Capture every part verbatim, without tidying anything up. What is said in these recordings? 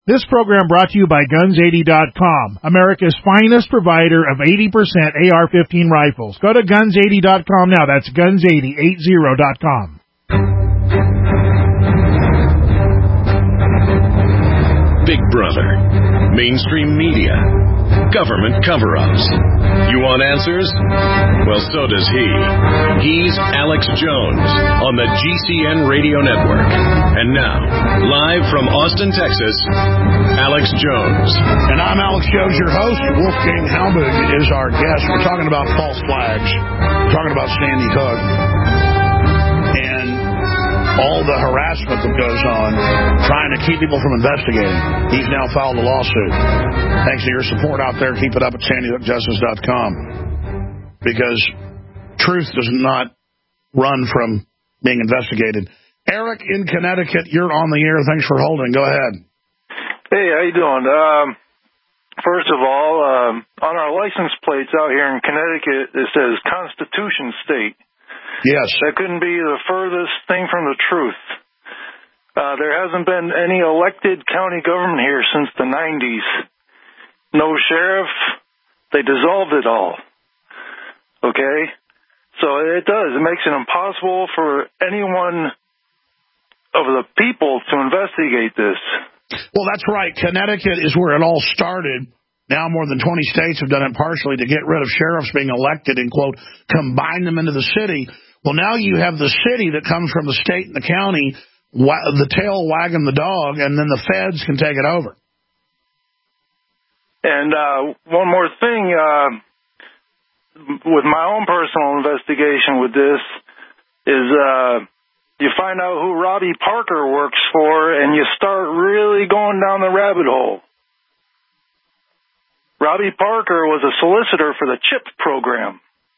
This program brought to you by guns eighty dot com, America's finest provider of eighty percent A R fifteen rifles. Go to guns eighty dot com now. That's guns eighty dot com. Big Brother, mainstream media, government cover-ups. You want answers? Well, so does he. He's Alex Jones on the G C N Radio Network. And now, live from Austin, Texas, Alex Jones. And I'm Alex Jones, your host. Wolfgang Halbig is our guest. We're talking about false flags. We're talking about Sandy Hook. And all the harassment that goes on trying to keep people from investigating. He's now filed a lawsuit. Thanks to your support out there, keep it up at sandy hook justice dot com. Because truth does not run from being investigated. Eric in Connecticut, you're on the air. Thanks for holding. Go ahead. Hey, how you doing? Um, first of all, um, on our license plates out here in Connecticut, it says Constitution State. Yes. That couldn't be the furthest thing from the truth. Uh, there hasn't been any elected county government here since the nineties. No sheriff. They dissolved it all. Okay? So it does. It makes it impossible for anyone of the people to investigate this. Well, that's right. Connecticut is where it all started. Now more than twenty states have done it partially to get rid of sheriffs being elected and, quote, combine them into the city. Well, now you have the city that comes from the state and the county, the tail wagging the dog, and then the feds can take it over. And uh, one more thing, uh, with my own personal investigation with this, is uh, you find out who Robbie Parker works for, and you start really going down the rabbit hole. Robbie Parker was a solicitor for the CHIP program.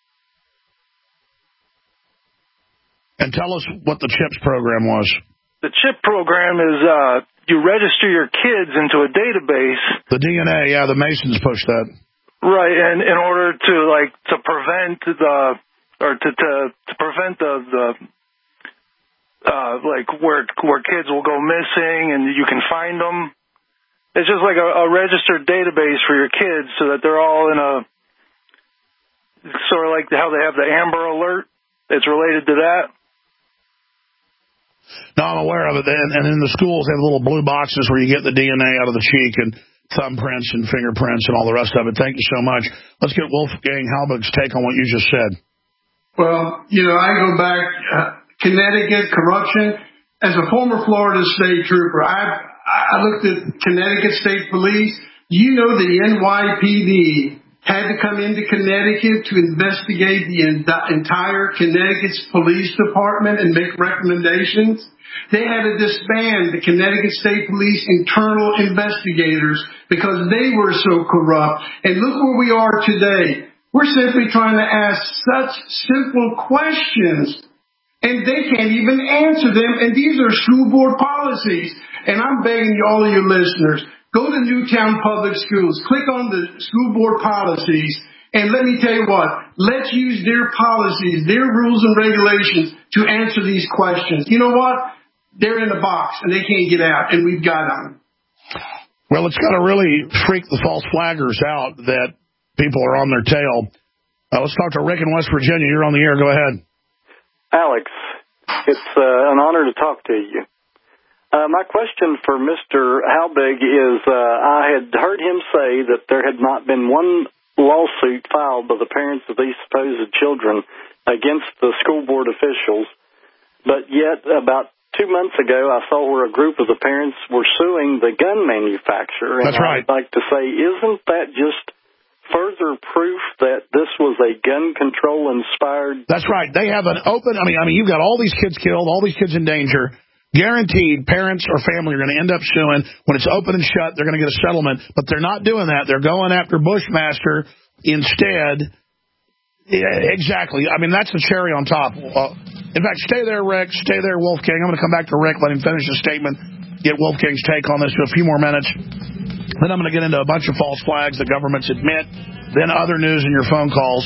And tell us what the CHIPS program was. The CHIP program is uh, you register your kids into a database. The D N A, yeah, the Masons pushed that. Right, and in order to like to prevent the or to to, to prevent the the uh, like where where kids will go missing and you can find them. It's just like a, a registered database for your kids so that they're all in a sort of like how they have the Amber Alert. It's related to that. No, I'm aware of it. And, and in the schools, they have little blue boxes where you get the D N A out of the cheek and thumbprints and fingerprints and all the rest of it. Thank you so much. Let's get Wolfgang Halbig's take on what you just said. Well, you know, I go back, uh, Connecticut, corruption. As a former Florida state trooper, I I looked at Connecticut State Police. You know the N Y P D had to come into Connecticut to investigate the entire Connecticut's police department and make recommendations. They had to disband the Connecticut State Police internal investigators because they were so corrupt. And look where we are today. We're simply trying to ask such simple questions, and they can't even answer them. And these are school board policies. And I'm begging you, all of your listeners, go to Newtown Public Schools, click on the school board policies, and let me tell you what, let's use their policies, their rules and regulations to answer these questions. You know what? They're in a box, and they can't get out, and we've got them. Well, it's got to really freak the false flaggers out that people are on their tail. Uh, let's talk to Rick in West Virginia. You're on the air. Go ahead. Alex, it's uh, an honor to talk to you. Uh, my question for Mister Halbig is, uh, I had heard him say that there had not been one lawsuit filed by the parents of these supposed children against the school board officials, but yet about two months ago I saw where a group of the parents were suing the gun manufacturer. And That's right. I'd like to say, isn't that just further proof that this was a gun control inspired? That's right. They have an open, I mean, I mean, you've got all these kids killed, all these kids in danger. Guaranteed parents or family are going to end up suing. When it's open and shut, they're going to get a settlement. But they're not doing that. They're going after Bushmaster instead. Yeah, exactly. I mean, that's the cherry on top. Uh, in fact, stay there, Rick. Stay there, Wolfgang. I'm going to come back to Rick, let him finish his statement, get Wolfgang's take on this for a few more minutes. Then I'm going to get into a bunch of false flags that governments admit, then other news in your phone calls.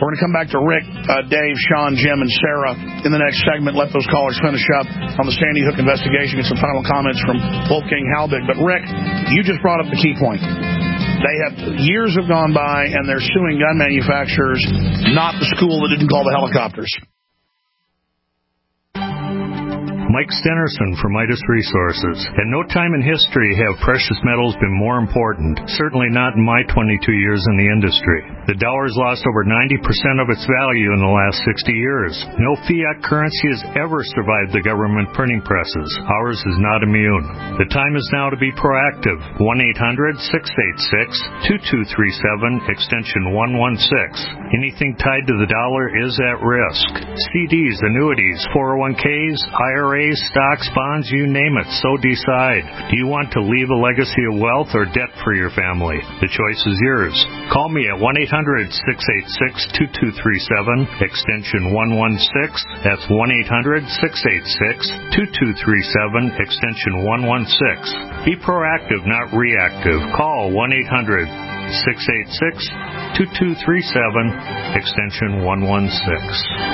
We're going to come back to Rick, uh, Dave, Sean, Jim, and Sarah in the next segment. Let those callers finish up on the Sandy Hook investigation. Get some final comments from Wolfgang Halbig. But, Rick, you just brought up the key point. They have years have gone by, and they're suing gun manufacturers, not the school that didn't call the helicopters. Mike Stenerson from Midas Resources. At no time in history have precious metals been more important, certainly not in my twenty-two years in the industry. The dollar has lost over ninety percent of its value in the last sixty years. No fiat currency has ever survived the government printing presses. Ours is not immune. The time is now to be proactive. one eight hundred six eight six two two three seven, extension one one six. Anything tied to the dollar is at risk. C Ds, annuities, four oh one Ks, I R As, stocks, bonds, you name it, so decide. Do you want to leave a legacy of wealth or debt for your family? The choice is yours. Call me at one eight hundred six eight six two two three seven, extension one one six. That's one eight hundred six eight six two two three seven, extension one one six. Be proactive, not reactive. Call one eight hundred six eight six two two three seven, extension one one six.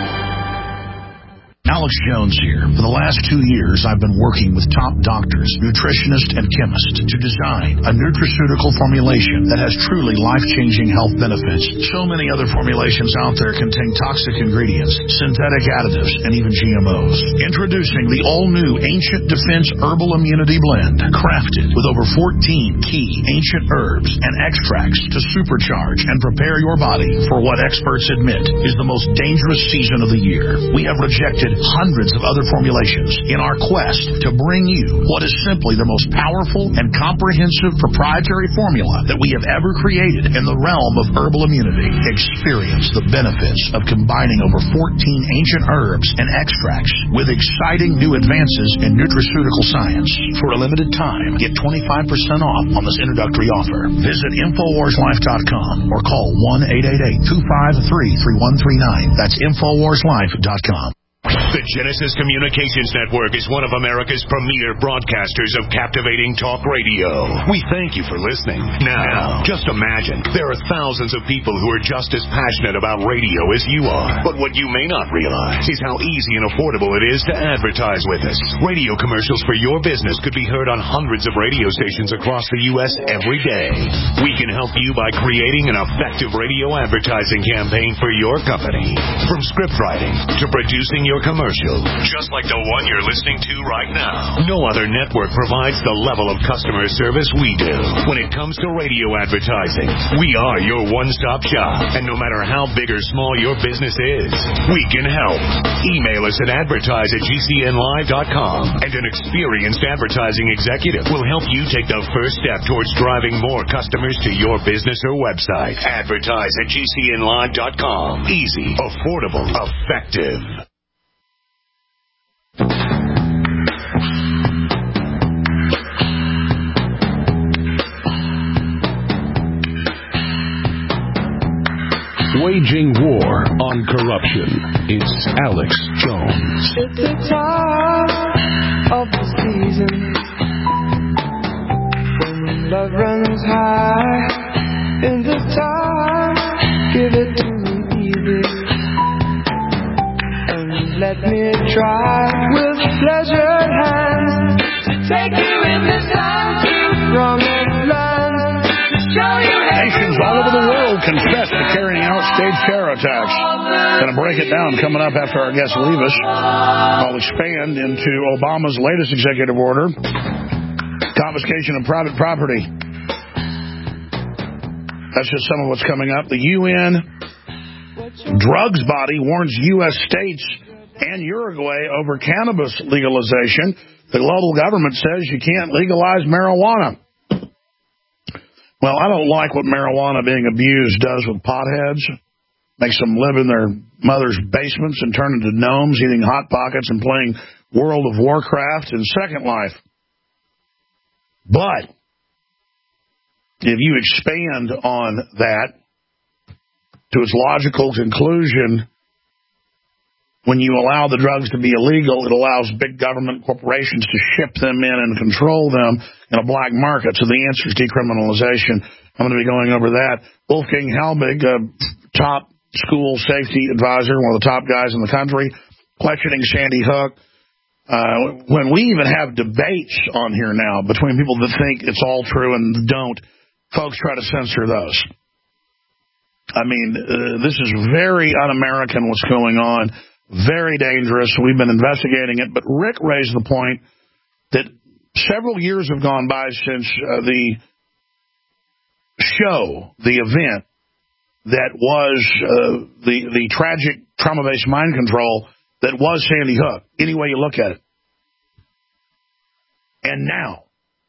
Alex Jones here. For the last two years, I've been working with top doctors, nutritionists, and chemists to design a nutraceutical formulation that has truly life-changing health benefits. So many other formulations out there contain toxic ingredients, synthetic additives, and even G M Os. Introducing the all-new Ancient Defense Herbal Immunity Blend, crafted with over fourteen key ancient herbs and extracts to supercharge and prepare your body for what experts admit is the most dangerous season of the year. We have rejected hundreds of other formulations in our quest to bring you what is simply the most powerful and comprehensive proprietary formula that we have ever created in the realm of herbal immunity. Experience the benefits of combining over fourteen ancient herbs and extracts with exciting new advances in nutraceutical science. For a limited time, get twenty-five percent off on this introductory offer. Visit Infowars Life dot com or call one eight eight eight two five three three one three nine. That's Infowars Life dot com. The Genesis Communications Network is one of America's premier broadcasters of captivating talk radio. We thank you for listening. Now, just imagine, there are thousands of people who are just as passionate about radio as you are. But what you may not realize is how easy and affordable it is to advertise with us. Radio commercials for your business could be heard on hundreds of radio stations across the U S every day. We can help you by creating an effective radio advertising campaign for your company. From script writing to producing your commercial, just like the one you're listening to right now. No other network provides the level of customer service we do. When it comes to radio advertising, we are your one-stop shop. And no matter how big or small your business is, we can help. Email us at advertise at G C N live dot com, and an experienced advertising executive will help you take the first step towards driving more customers to your business or website. Advertise at G C N live dot com. Easy, affordable, effective. Waging war on corruption. It's Alex Jones. At the top of the season, when love runs high, in the time, give it to me easy, and let me try with pleasured hands to take you in this time to promised land, to show you. Nations all over the world confess to carrying out staged terror attacks. Going to break it down coming up after our guests leave us. I'll expand into Obama's latest executive order, confiscation of private property. That's just some of what's coming up. The U N drugs body warns U S states and Uruguay over cannabis legalization. The global government says you can't legalize marijuana. Well, I don't like what marijuana being abused does with potheads. Makes them live in their mother's basements and turn into gnomes, eating Hot Pockets and playing World of Warcraft and Second Life. But if you expand on that to its logical conclusion, when you allow the drugs to be illegal, it allows big government corporations to ship them in and control them in a black market. So the answer is decriminalization. I'm going to be going over that. Wolfgang Halbig, uh, top school safety advisor, one of the top guys in the country, questioning Sandy Hook. Uh, when we even have debates on here now between people that think it's all true and don't, folks try to censor those. I mean, uh, this is very un-American what's going on, very dangerous. We've been investigating it, but Rick raised the point that several years have gone by since uh, the show, the event that was uh, the, the tragic trauma-based mind control that was Sandy Hook, any way you look at it. And now,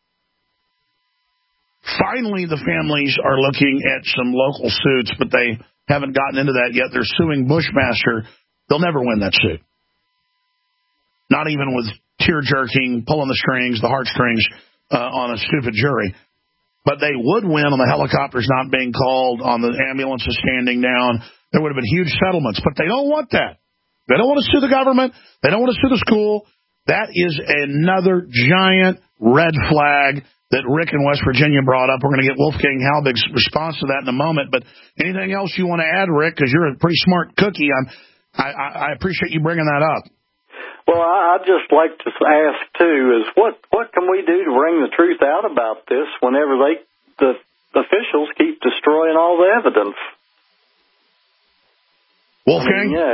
finally the families are looking at some local suits, but they haven't gotten into that yet. They're suing Bushmaster. They'll never win that suit. Not even with tear-jerking, pulling the strings, the heartstrings uh, on a stupid jury. But they would win on the helicopters not being called, on the ambulances standing down. There would have been huge settlements, but they don't want that. They don't want to sue the government. They don't want to sue the school. That is another giant red flag that Rick in West Virginia brought up. We're going to get Wolfgang Halbig's response to that in a moment. But anything else you want to add, Rick, because you're a pretty smart cookie. I'm, I, I appreciate you bringing that up. Well, I'd just like to ask, too, is what, what can we do to bring the truth out about this whenever they the officials keep destroying all the evidence? Wolfgang? I mean, you know,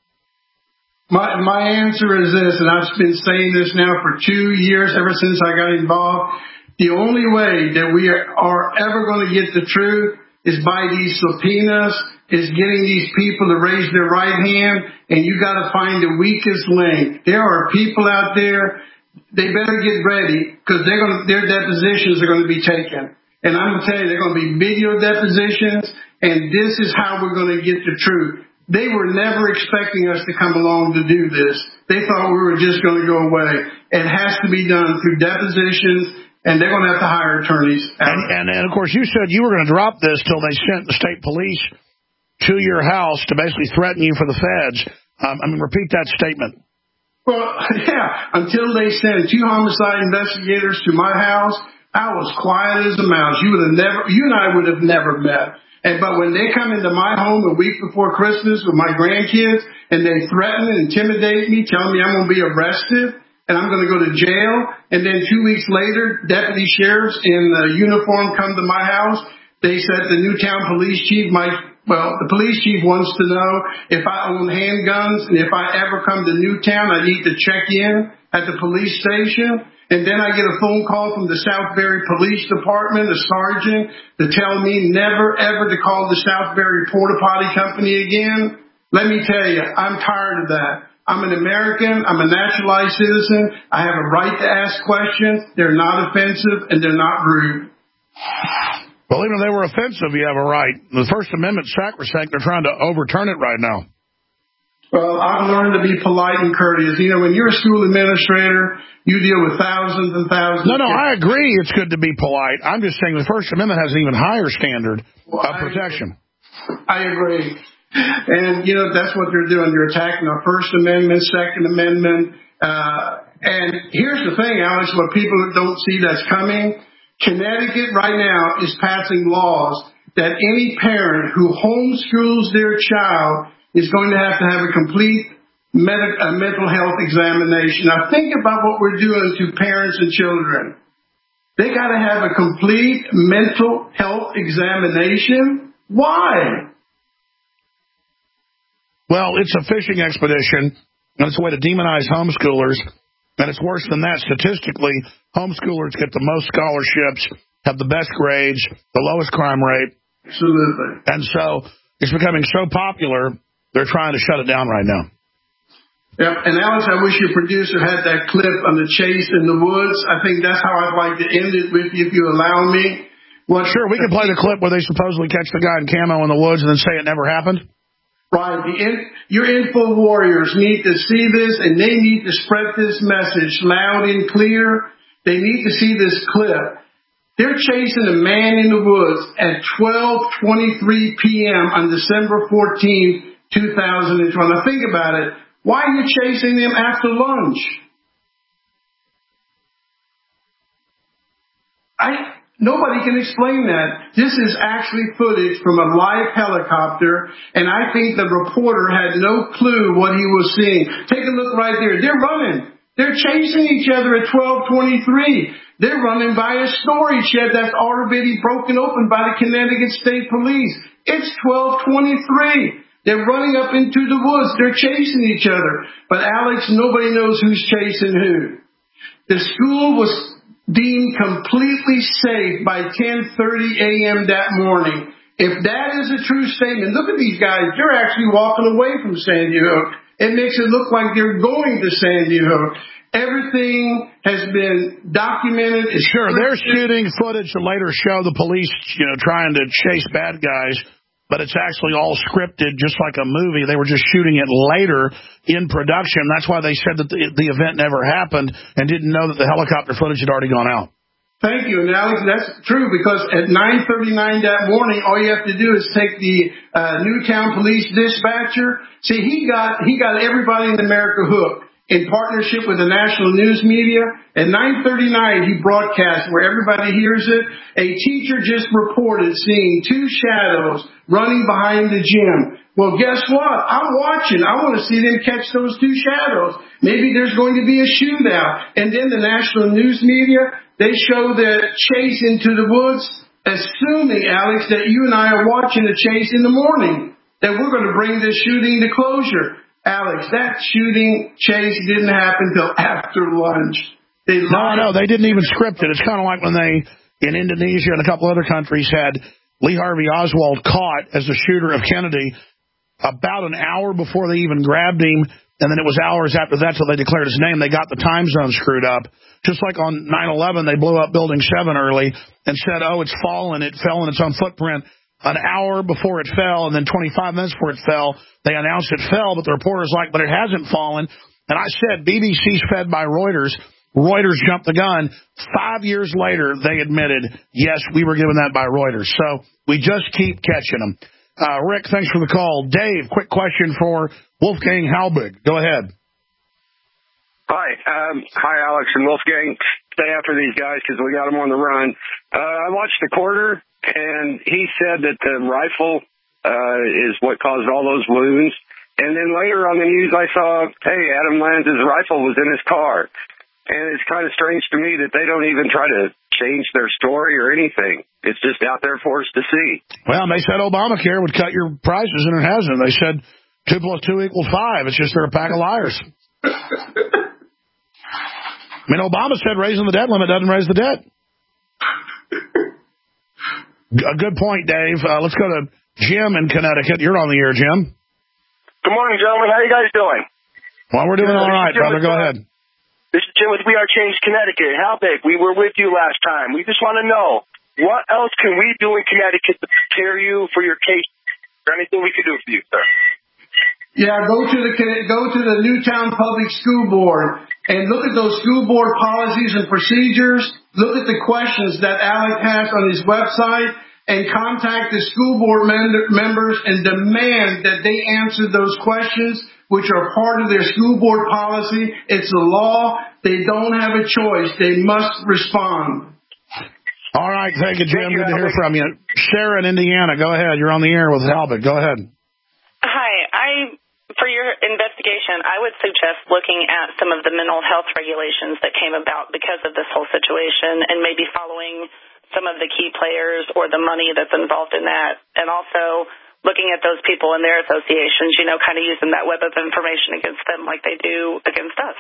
My my answer is this, and I've been saying this now for two years, ever since I got involved. The only way that we are, are ever going to get the truth is by these subpoenas, is getting these people to raise their right hand, and you got to find the weakest link. There are people out there, they better get ready, because they're going to, their depositions are going to be taken. And I'm going to tell you, they're going to be video depositions, and this is how we're going to get the truth. They were never expecting us to come along to do this. They thought we were just going to go away. It has to be done through depositions, and they're going to have to hire attorneys. And, and, and of course, you said you were going to drop this till they sent the state police to your house to basically threaten you for the feds. Um, I mean, repeat that statement. Well, yeah, until they sent two homicide investigators to my house, I was quiet as a mouse. You would have never, you and I would have never met. And, but when they come into my home a week before Christmas with my grandkids and they threaten and intimidate me, telling me I'm going to be arrested and I'm going to go to jail, and then two weeks later, deputy sheriffs in uh, uniform come to my house, they said the Newtown police chief might, well, the police chief wants to know if I own handguns, and if I ever come to Newtown, I need to check in at the police station. And then I get a phone call from the Southbury Police Department, a sergeant, to tell me never, ever to call the Southbury Porta Potty Company again. Let me tell you, I'm tired of that. I'm an American. I'm a naturalized citizen. I have a right to ask questions. They're not offensive, and they're not rude. Well, even if they were offensive, you have a right. The First Amendment's sacrosanct. They're trying to overturn it right now. Well, I've learned to be polite and courteous. You know, when you're a school administrator, you deal with thousands and thousands. No, no, I agree it's good to be polite. I'm just saying the First Amendment has an even higher standard well, of protection. I agree. And, you know, that's what they're doing. They're attacking our First Amendment, Second Amendment. Uh, and here's the thing, Alex, what people don't see that's coming. Connecticut right now is passing laws that any parent who homeschools their child is going to have to have a complete med- a mental health examination. Now, think about what we're doing to parents and children. They got to have a complete mental health examination. Why? Well, it's a fishing expedition, and it's a way to demonize homeschoolers. And it's worse than that. Statistically, homeschoolers get the most scholarships, have the best grades, the lowest crime rate. Absolutely. And so it's becoming so popular, they're trying to shut it down right now. Yep. And Alex, I wish your producer had that clip on the chase in the woods. I think that's how I'd like to end it with you, if you allow me. What, sure, we can play the clip where they supposedly catch the guy in camo in the woods and then say it never happened. Right. The in, your info warriors need to see this, and they need to spread this message loud and clear. They need to see this clip. They're chasing a man in the woods at twelve twenty-three p.m. on December fourteenth, two thousand twelve. Now think about it. Why are you chasing them after lunch? I Nobody can explain that. This is actually footage from a live helicopter, and I think the reporter had no clue what he was seeing. Take a look right there. They're running. They're chasing each other at twelve twenty-three. They're running by a storage shed that's already broken open by the Connecticut State Police. It's twelve twenty-three. They're running up into the woods. They're chasing each other. But, Alex, nobody knows who's chasing who. The school was deemed completely safe by ten thirty a.m. that morning. If that is a true statement, look at these guys. They're actually walking away from Sandy Hook. It makes it look like they're going to Sandy Hook. Everything has been documented. It's sure, they're shooting footage to later show the police, you know, trying to chase bad guys. But it's actually all scripted, just like a movie. They were just shooting it later in production. That's why they said that the, the event never happened and didn't know that the helicopter footage had already gone out. Thank you. And Alex, that's true, because at nine thirty-nine that morning, all you have to do is take the uh, Newtown police dispatcher. See, he got he got everybody in America hooked. In partnership with the national news media, at nine thirty-nine, he broadcast where everybody hears it. A teacher just reported seeing two shadows running behind the gym. Well, guess what? I'm watching. I want to see them catch those two shadows. Maybe there's going to be a shootout. And then the national news media, they show the chase into the woods, assuming, Alex, that you and I are watching the chase in the morning, that we're going to bring this shooting to closure. Alex, that shooting chase didn't happen till after lunch. They no, no, they didn't even script it. It's kind of like when they, in Indonesia and a couple other countries, had Lee Harvey Oswald caught as the shooter of Kennedy about an hour before they even grabbed him, and then it was hours after that till they declared his name. They got the time zone screwed up. Just like on nine eleven, they blew up Building seven early and said, oh, it's fallen. It fell in its own footprint. An hour before it fell, and then twenty-five minutes before it fell, they announced it fell, but the reporter's like, but it hasn't fallen. And I said, B B C's fed by Reuters. Reuters jumped the gun. Five years later, they admitted, yes, we were given that by Reuters. So we just keep catching them. Uh, Rick, thanks for the call. Dave, quick question for Wolfgang Halbig. Go ahead. Hi. Um, hi, Alex and Wolfgang. Stay after these guys because we got them on the run. Uh, I watched the quarter. And he said that the rifle uh, is what caused all those wounds. And then later on the news, I saw, hey, Adam Lanza's rifle was in his car. And it's kind of strange to me that they don't even try to change their story or anything. It's just out there for us to see. Well, they said Obamacare would cut your prices, and it hasn't. They said two plus two equals five. It's just they're a pack of liars. I mean, Obama said raising the debt limit doesn't raise the debt. A good point, Dave. Uh, let's go to Jim in Connecticut. You're on the air, Jim. Good morning, gentlemen. How you guys doing? Well, we're doing all right, brother. Go ahead. This is Jim with We Are Change Connecticut. Halbig, we were with you last time. We just want to know, what else can we do in Connecticut to prepare you for your case? Is there anything we can do for you, sir? Yeah, go to the go to the Newtown Public School Board and look at those school board policies and procedures. Look at the questions that Alec has on his website and contact the school board mem- members and demand that they answer those questions, which are part of their school board policy. It's a law. They don't have a choice. They must respond. All right. Thank you, Jim. Thank you, Good to hear Albert. from you. Sarah in Indiana, go ahead. You're on the air with Halbig. Go ahead. Hi. I, for your investigation, I would suggest looking at some of the mental health regulations that came about because of this whole situation and maybe following some of the key players or the money that's involved in that, and also looking at those people and their associations, you know, kind of using that web of information against them like they do against us.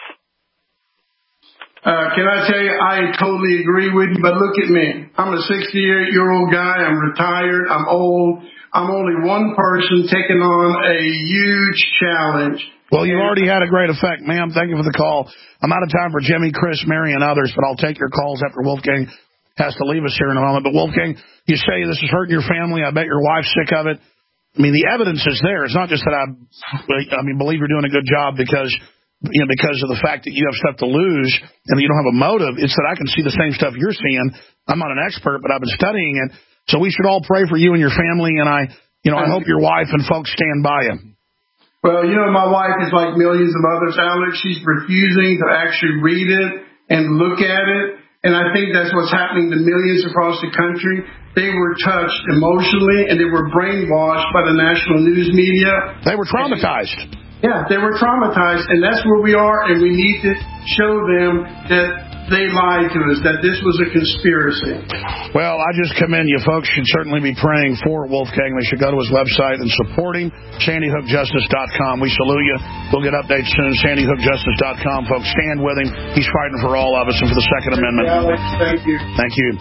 Uh, can I tell you, I totally agree with you, but look at me. I'm a sixty-eight-year-old guy. I'm retired. I'm old. I'm only one person taking on a huge challenge. Well, you already had a great effect, ma'am. Thank you for the call. I'm out of time for Jimmy, Chris, Mary, and others, but I'll take your calls after Wolfgang has to leave us here in a moment. But Wolfgang, you say this is hurting your family. I bet your wife's sick of it. I mean, the evidence is there. It's not just that I, I mean, believe you're doing a good job because, you know, because of the fact that you have stuff to lose and you don't have a motive. It's that I can see the same stuff you're seeing. I'm not an expert, but I've been studying it. So we should all pray for you and your family, and I, you know, I hope your wife and folks stand by you. Well, you know, my wife is like millions of others, Alex. She's refusing to actually read it and look at it. And I think that's what's happening to millions across the country. They were touched emotionally, and they were brainwashed by the national news media. They were traumatized. Yeah, they were traumatized, and that's where we are, and we need to show them that they lied to us, that this was a conspiracy. Well, I just commend you. Folks should certainly be praying for Wolfgang. They should go to his website and support him, sandy hook justice dot com. We salute you. We'll get updates soon, sandy hook justice dot com. Folks, stand with him. He's fighting for all of us and for the Second Amendment. Thank you. Thank you.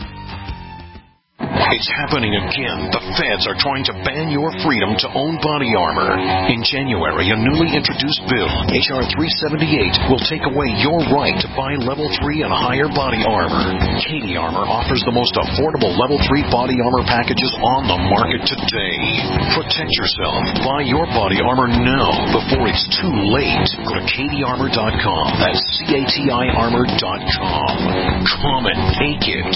It's happening again. The feds are trying to ban your freedom to own body armor. In January, a newly introduced bill, H R three seventy-eight, will take away your right to buy level three and higher body armor. Katie Armor offers the most affordable level three body armor packages on the market today. Protect yourself. Buy your body armor now before it's too late. Go to katie armor dot com. That's C A T I armor dot com. Come and take it.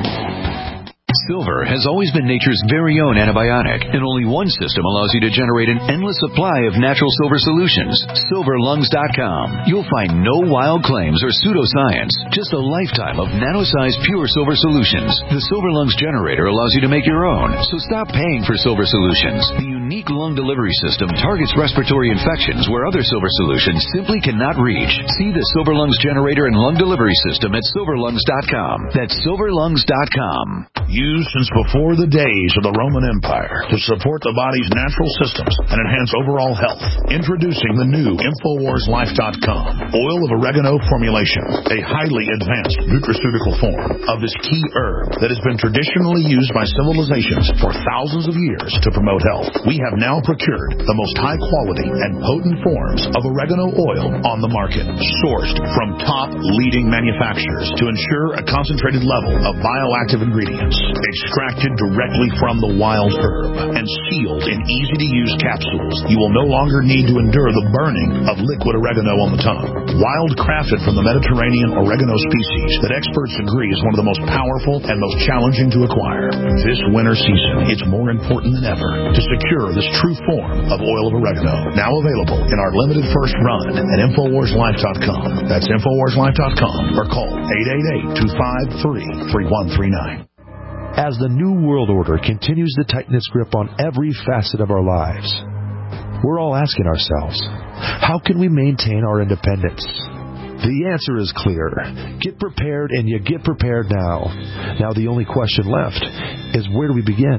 Silver has always been nature's very own antibiotic, and only one system allows you to generate an endless supply of natural silver solutions. silver lungs dot com. You'll find no wild claims or pseudoscience, just a lifetime of nano-sized pure silver solutions. The Silver Lungs generator allows you to make your own, so stop paying for silver solutions. The unique lung delivery system targets respiratory infections where other silver solutions simply cannot reach. See the Silver Lungs generator and lung delivery system at silver lungs dot com. That's silver lungs dot com. Used since before the days of the Roman Empire to support the body's natural systems and enhance overall health. Introducing the new infowars life dot com oil of oregano formulation, a highly advanced nutraceutical form of this key herb that has been traditionally used by civilizations for thousands of years to promote health. We have now procured the most high quality and potent forms of oregano oil on the market, sourced from top leading manufacturers to ensure a concentrated level of bioactive ingredients. Extracted directly from the wild herb and sealed in easy-to-use capsules, you will no longer need to endure the burning of liquid oregano on the tongue. Wild crafted from the Mediterranean oregano species that experts agree is one of the most powerful and most challenging to acquire. This winter season, it's more important than ever to secure this true form of oil of oregano. Now available in our limited first run at infowars life dot com. That's infowars life dot com or call eight eight eight, two five three, three one three nine. As the New World Order continues to tighten its grip on every facet of our lives, we're all asking ourselves, how can we maintain our independence? The answer is clear. Get prepared, and you get prepared now. Now the only question left is, where do we begin?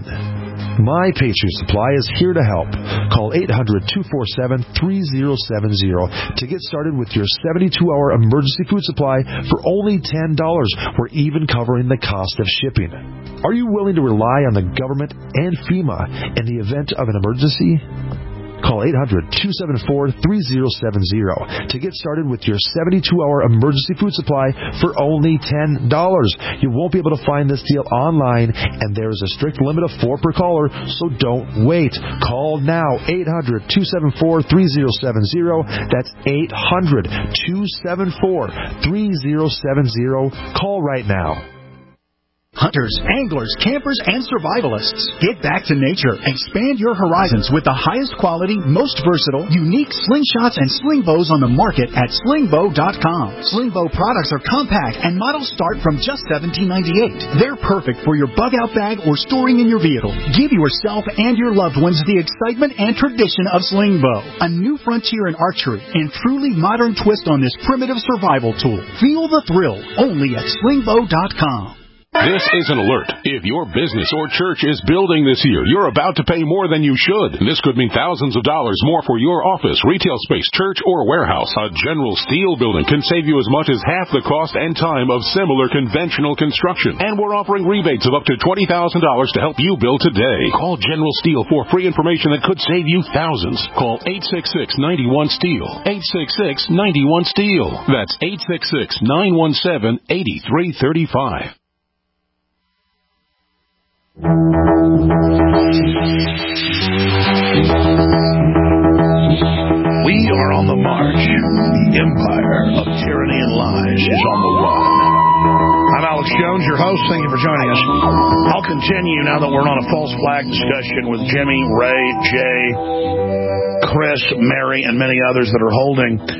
My Patriot Supply is here to help. Call eight hundred, two four seven, three zero seven zero to get started with your seventy-two hour emergency food supply for only ten dollars. We're even covering the cost of shipping. Are you willing to rely on the government and FEMA in the event of an emergency? Call eight hundred, two seven four, three zero seven zero to get started with your seventy-two hour emergency food supply for only ten dollars. You won't be able to find this deal online, and there is a strict limit of four per caller, so don't wait. Call now, eight hundred, two seven four, three zero seven zero. That's eight hundred, two seven four, three zero seven zero. Call right now. Hunters, anglers, campers, and survivalists. Get back to nature. Expand your horizons with the highest quality, most versatile, unique slingshots and sling bows on the market at sling bow dot com. Sling bow products are compact and models start from just seventeen ninety-eight. They're perfect for your bug-out bag or storing in your vehicle. Give yourself and your loved ones the excitement and tradition of sling bow. A new frontier in archery and truly modern twist on this primitive survival tool. Feel the thrill only at sling bow dot com. This is an alert. If your business or church is building this year, you're about to pay more than you should. This could mean thousands of dollars more for your office, retail space, church, or warehouse. A General Steel building can save you as much as half the cost and time of similar conventional construction. And we're offering rebates of up to twenty thousand dollars to help you build today. Call General Steel for free information that could save you thousands. Call eight six six, nine one, STEEL. eight six six, nine one, STEEL. That's eight six six, nine one seven, eight three three five. We are on the march. The empire of tyranny and lies is on the run. I'm Alex Jones, your host. Thank you for joining us. I'll continue now that we're on a false flag discussion with Jimmy, Ray, Jay, Chris, Mary, and many others that are holding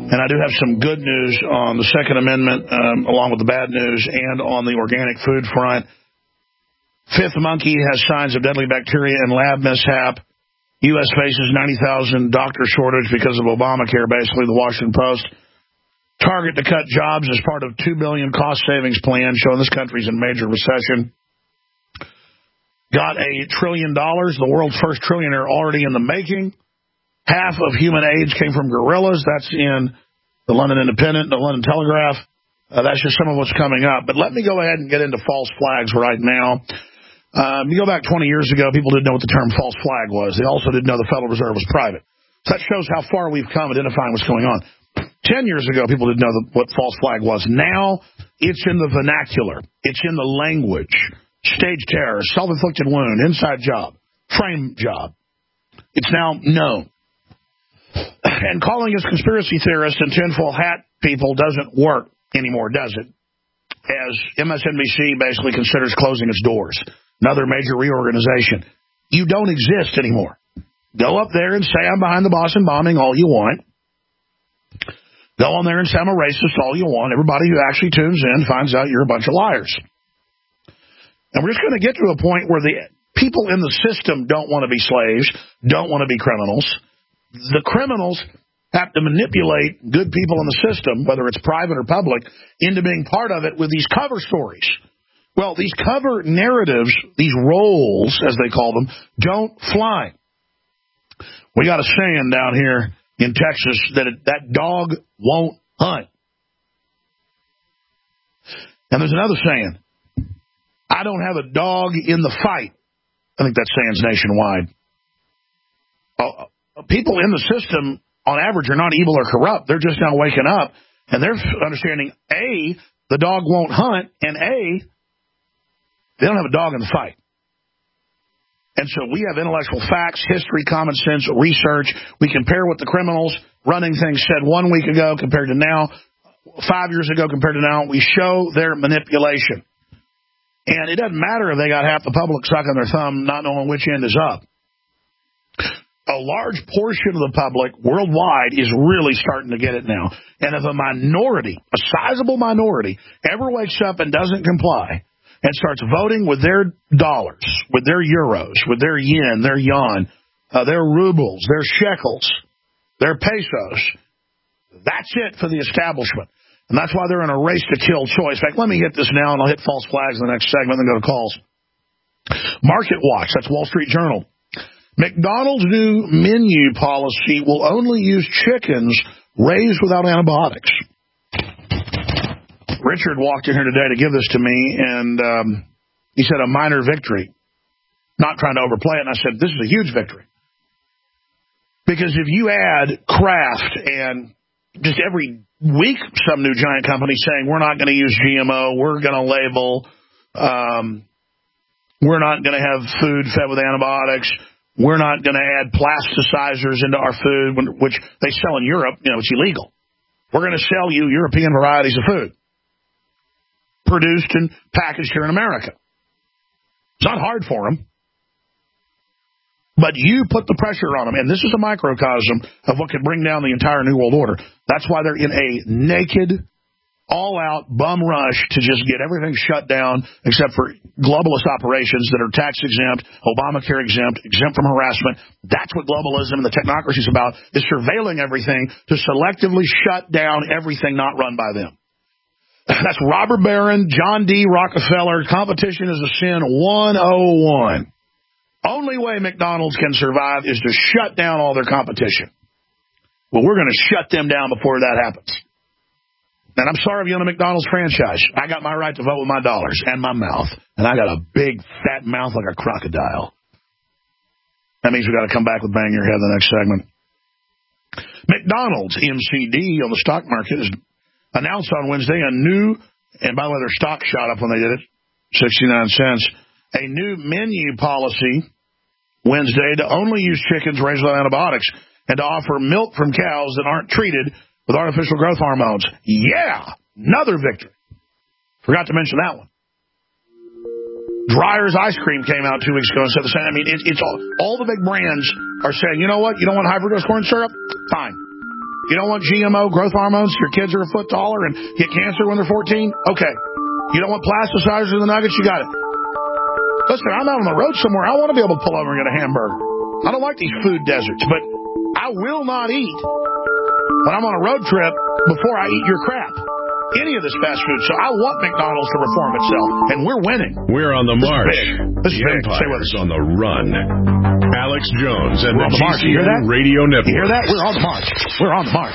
And I do have some good news on the Second Amendment, um, along with the bad news, and on the organic food front. Fifth monkey has signs of deadly bacteria and lab mishap. U S faces ninety thousand doctor shortage because of Obamacare, basically, the Washington Post. Target to cut jobs as part of two billion dollars cost savings plan, showing this country's in major recession. Got a trillion dollars, the world's first trillionaire already in the making. Half of human AIDS came from gorillas. That's in the London Independent, the London Telegraph. Uh, that's just some of what's coming up. But let me go ahead and get into false flags right now. Um, you go back twenty years ago, people didn't know what the term false flag was. They also didn't know the Federal Reserve was private. So that shows how far we've come identifying what's going on. Ten years ago, people didn't know the, what false flag was. Now, it's in the vernacular. It's in the language. Stage terror, self-inflicted wound, inside job, frame job. It's now known. And calling us conspiracy theorists and tinfoil hat people doesn't work anymore, does it? As M S N B C basically considers closing its doors. Another major reorganization. You don't exist anymore. Go up there and say I'm behind the Boston bombing all you want. Go on there and say I'm a racist all you want. Everybody who actually tunes in finds out you're a bunch of liars. And we're just going to get to a point where the people in the system don't want to be slaves, don't want to be criminals. The criminals have to manipulate good people in the system, whether it's private or public, into being part of it with these cover stories. Well, these cover narratives, these roles, as they call them, don't fly. We got a saying down here in Texas that it, that dog won't hunt. And there's another saying, I don't have a dog in the fight. I think that saying's nationwide. Uh, people in the system, on average, are not evil or corrupt. They're just now waking up, and they're understanding, A, the dog won't hunt, and A, they don't have a dog in the fight. And so we have intellectual facts, history, common sense, research. We compare what the criminals running things said one week ago compared to now, five years ago compared to now. We show their manipulation. And it doesn't matter if they got half the public sucking their thumb, not knowing which end is up. A large portion of the public worldwide is really starting to get it now. And if a minority, a sizable minority, ever wakes up and doesn't comply and starts voting with their dollars, with their euros, with their yen, their yuan, uh, their rubles, their shekels, their pesos, that's it for the establishment. And that's why they're in a race to kill choice. In fact, let me hit this now, and I'll hit false flags in the next segment, and then go to calls. Market Watch, that's Wall Street Journal. McDonald's new menu policy will only use chickens raised without antibiotics. Richard walked in here today to give this to me, and um, he said a minor victory. Not trying to overplay it, and I said, this is a huge victory. Because if you add Kraft and just every week some new giant company saying we're not going to use G M O, we're going to label, um, we're not going to have food fed with antibiotics, we're not going to add plasticizers into our food, which they sell in Europe, you know, it's illegal. We're going to sell you European varieties of food produced and packaged here in America. It's not hard for them. But you put the pressure on them, and this is a microcosm of what could bring down the entire New World Order. That's why they're in a naked, all-out bum rush to just get everything shut down except for globalist operations that are tax-exempt, Obamacare exempt, exempt from harassment. That's what globalism and the technocracy is about, is surveilling everything to selectively shut down everything not run by them. That's Robert Barron, John D. Rockefeller. Competition is a sin one oh one. Only way McDonald's can survive is to shut down all their competition. Well, we're going to shut them down before that happens. And I'm sorry if you own a McDonald's franchise. I got my right to vote with my dollars and my mouth. And I got a big, fat mouth like a crocodile. That means we got to come back with Bang Your Head in the next segment. McDonald's, M C D, on the stock market, has announced on Wednesday a new, and by the way, their stock shot up when they did it, sixty-nine cents. A new menu policy Wednesday to only use chickens raised without antibiotics and to offer milk from cows that aren't treated with artificial growth hormones. Yeah, another victory. Forgot to mention that one. Dreyer's ice cream came out two weeks ago and said the same. I mean, it, it's all, all the big brands are saying, you know what? You don't want high fructose corn syrup? Fine. You don't want G M O growth hormones? Your kids are a foot taller and get cancer when they're fourteen? Okay. You don't want plasticizers in the nuggets? You got it. Listen, I'm out on the road somewhere. I want to be able to pull over and get a hamburger. I don't like these food deserts, but I will not eat when I'm on a road trip before I eat your crap. Any of this fast food. So I want McDonald's to reform itself, and we're winning. We're on the This march. is big. This is the big. Stay with Empire's us. on the run. Alex Jones and We're the, on the march. You hear G C that? N Radio Network. You hear that? We're on the march. We're on the march.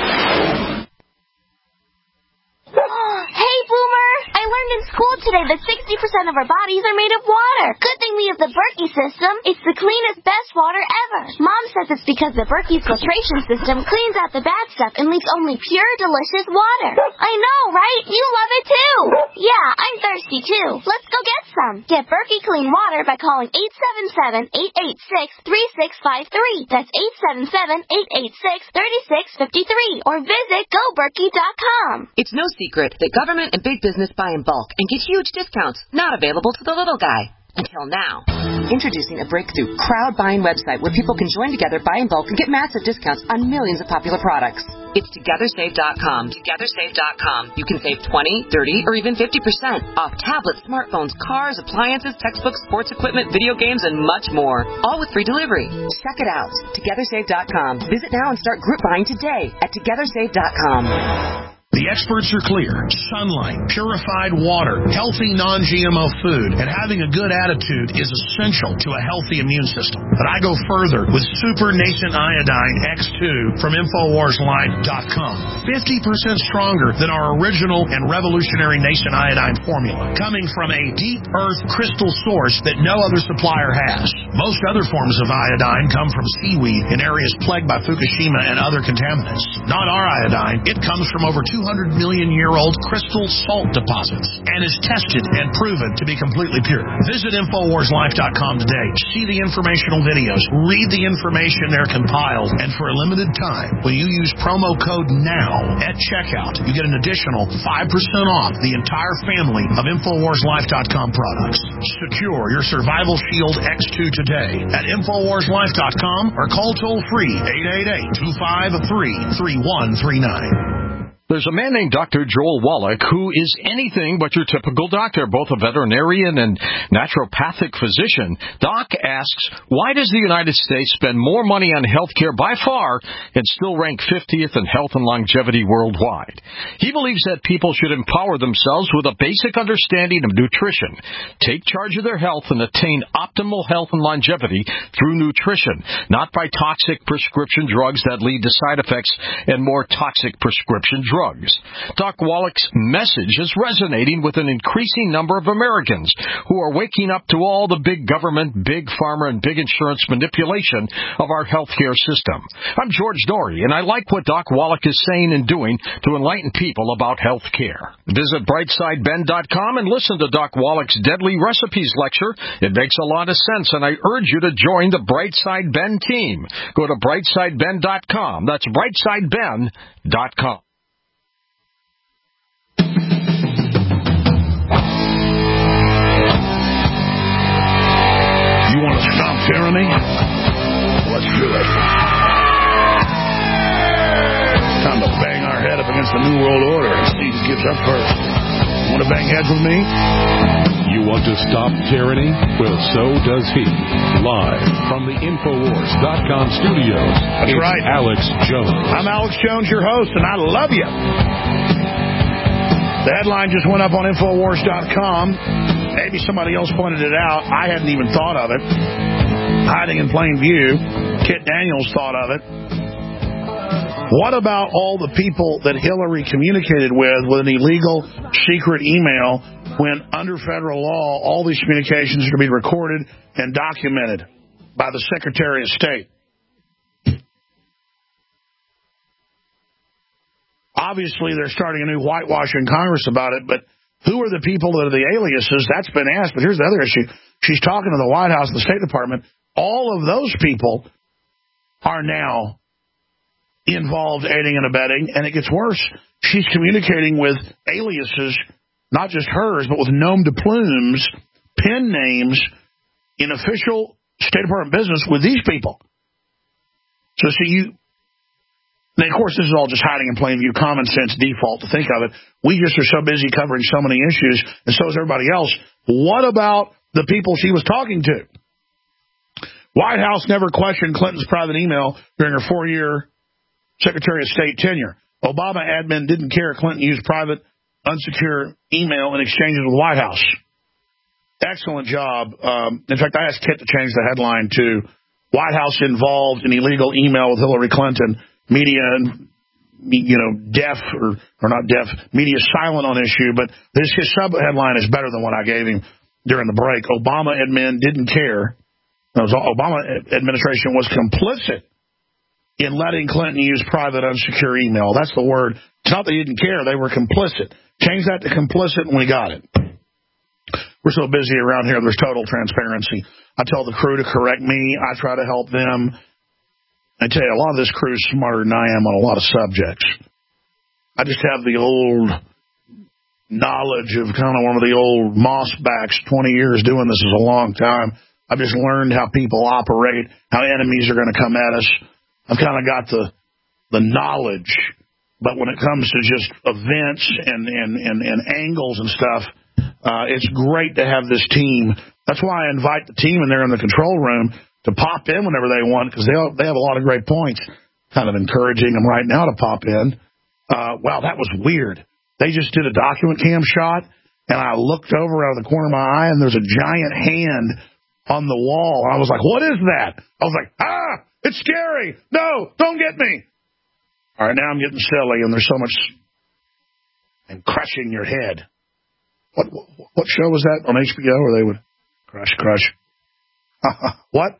Hey, Boomer! I learned in school today that sixty percent of our bodies are made of water. Good thing we have the Berkey system. It's the cleanest, best water ever. Mom says it's because the Berkey filtration system cleans out the bad stuff and leaves only pure, delicious water. I know, right? You love it too. Yeah, I'm thirsty too. Let's go get some. Get Berkey clean water by calling eight seven seven, eight eight six, three six five three. That's eight seven seven, eight eight six, three six five three. Or visit go berkey dot com. It's no secret that government and big business buy in bulk and get huge discounts not available to the little guy. Until now. Introducing a breakthrough crowd buying website where people can join together, buy in bulk, and get massive discounts on millions of popular products. It's together save dot com. together save dot com. You can save twenty, thirty, or even fifty percent off tablets, smartphones, cars, appliances, textbooks, sports equipment, video games, and much more. All with free delivery. Check it out. together save dot com. Visit now and start group buying today at together save dot com. The experts are clear. Sunlight, purified water, healthy non-G M O food, and having a good attitude is essential to a healthy immune system. But I go further with Super Nascent Iodine X two from Infowars Life dot com. fifty percent stronger than our original and revolutionary Nascent Iodine formula, coming from a deep earth crystal source that no other supplier has. Most other forms of iodine come from seaweed in areas plagued by Fukushima and other contaminants. Not our iodine. It comes from over two hundred million year old crystal salt deposits and is tested and proven to be completely pure. Visit Infowars Life dot com today. See the informational videos. Read the information they're compiled. And for a limited time, when you use promo code NOW at checkout, you get an additional five percent off the entire family of Infowars Life dot com products. Secure your Survival Shield X two today at Infowars Life dot com or call toll free eight eight eight, two five three, three one three nine. There's a man named Doctor Joel Wallach who is anything but your typical doctor, both a veterinarian and naturopathic physician. Doc asks, why does the United States spend more money on health care by far and still rank fiftieth in health and longevity worldwide? He believes that people should empower themselves with a basic understanding of nutrition, take charge of their health, and attain optimal health and longevity through nutrition, not by toxic prescription drugs that lead to side effects and more toxic prescription drugs. Drugs. Doc Wallach's message is resonating with an increasing number of Americans who are waking up to all the big government, big pharma, and big insurance manipulation of our healthcare system. I'm George Norrie, and I like what Doc Wallach is saying and doing to enlighten people about health care. Visit brightside ben dot com and listen to Doc Wallach's Deadly Recipes lecture. It makes a lot of sense, and I urge you to join the Brightside Ben team. Go to brightside ben dot com. That's brightside ben dot com. You want to stop tyranny? Let's do it. It's time to bang our head up against the New World Order and see who gets up first. You want to bang heads with me? You want to stop tyranny? Well, so does he. Live from the Infowars dot com studios. That's it's right. Alex Jones. I'm Alex Jones, your host, and I love you. The headline just went up on Infowars dot com. Maybe somebody else pointed it out. I hadn't even thought of it. Hiding in plain view. Kit Daniels thought of it. What about all the people that Hillary communicated with with an illegal, secret email when under federal law, all these communications are to be recorded and documented by the Secretary of State? Obviously, they're starting a new whitewash in Congress about it, but who are the people that are the aliases? That's been asked, but here's the other issue. She's talking to the White House and the State Department. All of those people are now involved aiding and abetting, and it gets worse. She's communicating with aliases, not just hers, but with nom de plumes, pen names in official State Department business with these people. So see, you And, of course, this is all just hiding in plain view, common sense default to think of it. We just are so busy covering so many issues, and so is everybody else. What about the people she was talking to? White House never questioned Clinton's private email during her four-year Secretary of State tenure. Obama admin didn't care Clinton used private, unsecure email in exchanges with the White House. Excellent job. Um, in fact, I asked Kit to change the headline to White House involved in illegal email with Hillary Clinton. Media, you know, deaf or, or not deaf, media silent on issue. But this his sub-headline is better than what I gave him during the break. Obama admin didn't care. The Obama administration was complicit in letting Clinton use private, unsecure email. That's the word. It's not that they didn't care. They were complicit. Change that to complicit, and we got it. We're so busy around here, there's total transparency. I tell the crew to correct me. I try to help them. I tell you, a lot of this crew is smarter than I am on a lot of subjects. I just have the old knowledge of kind of one of the old mossbacks, twenty years doing this is a long time. I've just learned how people operate, how enemies are going to come at us. I've kind of got the the knowledge, but when it comes to just events and, and, and, and angles and stuff, uh, it's great to have this team. That's why I invite the team in there in the control room to pop in whenever they want, because they they have a lot of great points. Kind of encouraging them right now to pop in. Uh, wow, that was weird. They just did a document cam shot, and I looked over out of the corner of my eye, and there's a giant hand on the wall. I was like, what is that? I was like, ah, it's scary. No, don't get me. All right, now I'm getting silly, and there's so much and crushing your head. What what show was that on H B O where they would crush, crush? What?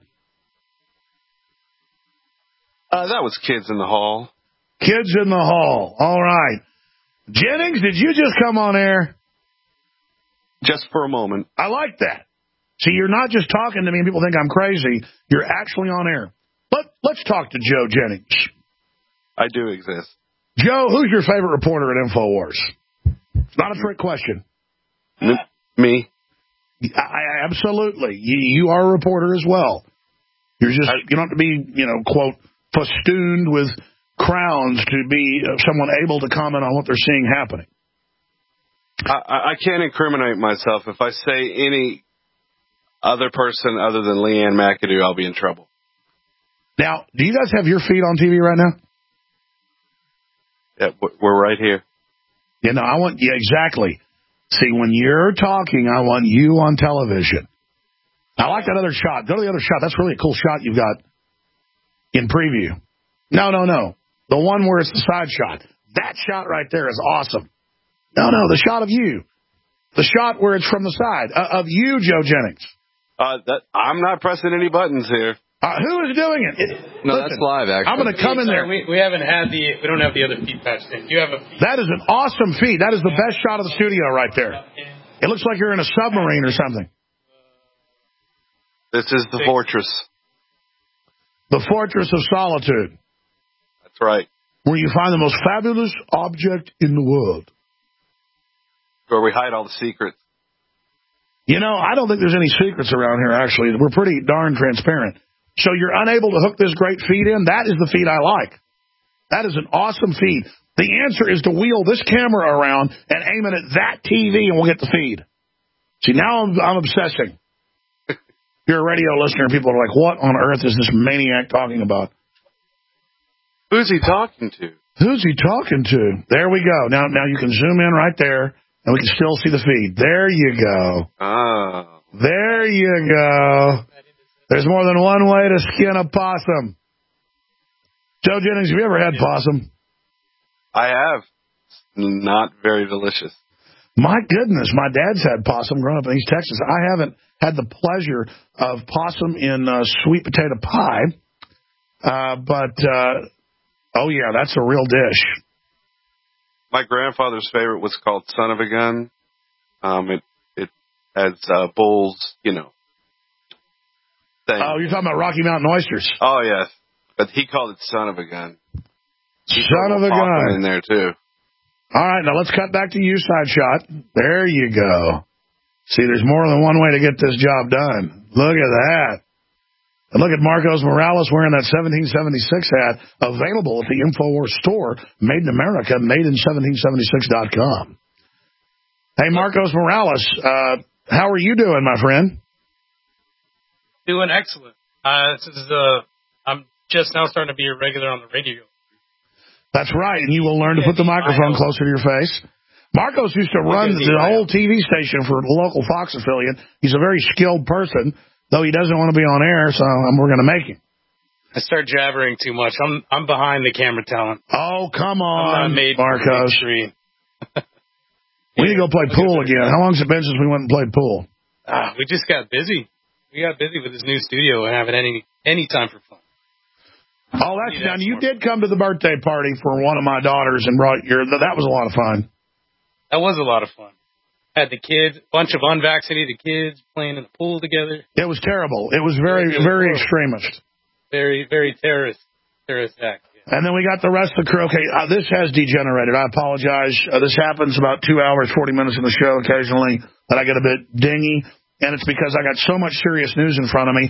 Uh, that was Kids in the Hall. Kids in the Hall. All right. Jennings, did you just come on air? Just for a moment. I like that. See, you're not just talking to me and people think I'm crazy. You're actually on air. But let's talk to Joe Jennings. I do exist. Joe, who's your favorite reporter at InfoWars? It's not a trick question. N- me. I, I, absolutely. You, you are a reporter as well. You're just, I, you don't have to be, you know, quote, festooned with crowns to be someone able to comment on what they're seeing happening. I, I can't incriminate myself. If I say any other person other than Leanne McAdoo, I'll be in trouble. Now, do you guys have your feed on T V right now? Yeah, we're right here. You know, I want, yeah, exactly. See, when you're talking, I want you on television. I like that other shot. Go to the other shot. That's really a cool shot you've got in preview. No, no, no. The one where it's the side shot. That shot right there is awesome. No, no, the shot of you. The shot where it's from the side. Uh, of you, Joe Jennings. Uh, that, I'm not pressing any buttons here. Uh, who is doing it? it no, listen, that's live, actually. I'm going to come in there. We, we haven't had the, we don't have the other feed patched in. You have a feed? That is an awesome feed. That is the best shot of the studio right there. It looks like you're in a submarine or something. This is the fortress. The Fortress of Solitude. That's right. Where you find the most fabulous object in the world. Where we hide all the secrets. You know, I don't think there's any secrets around here, actually. We're pretty darn transparent. So you're unable to hook this great feed in? That is the feed I like. That is an awesome feed. The answer is to wheel this camera around and aim it at that T V, and we'll get the feed. See, now I'm, I'm obsessing. You're a radio listener, people are like, what on earth is this maniac talking about? Who's he talking to? Who's he talking to? There we go. Now, now you can zoom in right there, and we can still see the feed. There you go. Oh. There you go. There's more than one way to skin a possum. Joe Jennings, have you ever had possum? I have. Not very delicious. My goodness, my dad's had possum growing up in East Texas. I haven't had the pleasure of possum in uh, sweet potato pie, uh, but, uh, oh, yeah, that's a real dish. My grandfather's favorite was called Son of a Gun. Um, it it has uh, bulls, you know. Thing. Oh, you're talking about Rocky Mountain oysters. Oh, yes. But he called it Son of a Gun. He Son of a Gun. In there, too. All right, now let's cut back to you, side shot. There you go. See, there's more than one way to get this job done. Look at that. And look at Marcos Morales wearing that seventeen seventy-six hat, available at the InfoWars store, made in America, made in seventeen seventy-six dot com. Hey, Marcos Morales, uh, how are you doing, my friend? Doing excellent. Uh, this is, uh, I'm just now starting to be a regular on the radio. That's right, and you will learn to put the microphone closer to your face. Marcos used to run the whole T V station for the local Fox affiliate. He's a very skilled person, though he doesn't want to be on air, so we're going to make him. I start jabbering too much. I'm I'm behind the camera talent. Oh, come on, I'm not made Marcos. For the We need to go play pool again. How long has it been since we went and played pool? Ah, we just got busy. We got busy with this new studio and having any any time for fun. Oh, that's now. You did come to the birthday party for one of my daughters and brought your. That was a lot of fun. That was a lot of fun. Had the kids, a bunch of unvaccinated kids playing in the pool together. It was terrible. It was very, it was very horrible. extremist. Very, very terrorist, terrorist act. Yeah. And then we got the rest of the crew. Okay, uh, this has degenerated. I apologize. Uh, this happens about two hours, forty minutes in the show occasionally that I get a bit dingy. And it's because I got so much serious news in front of me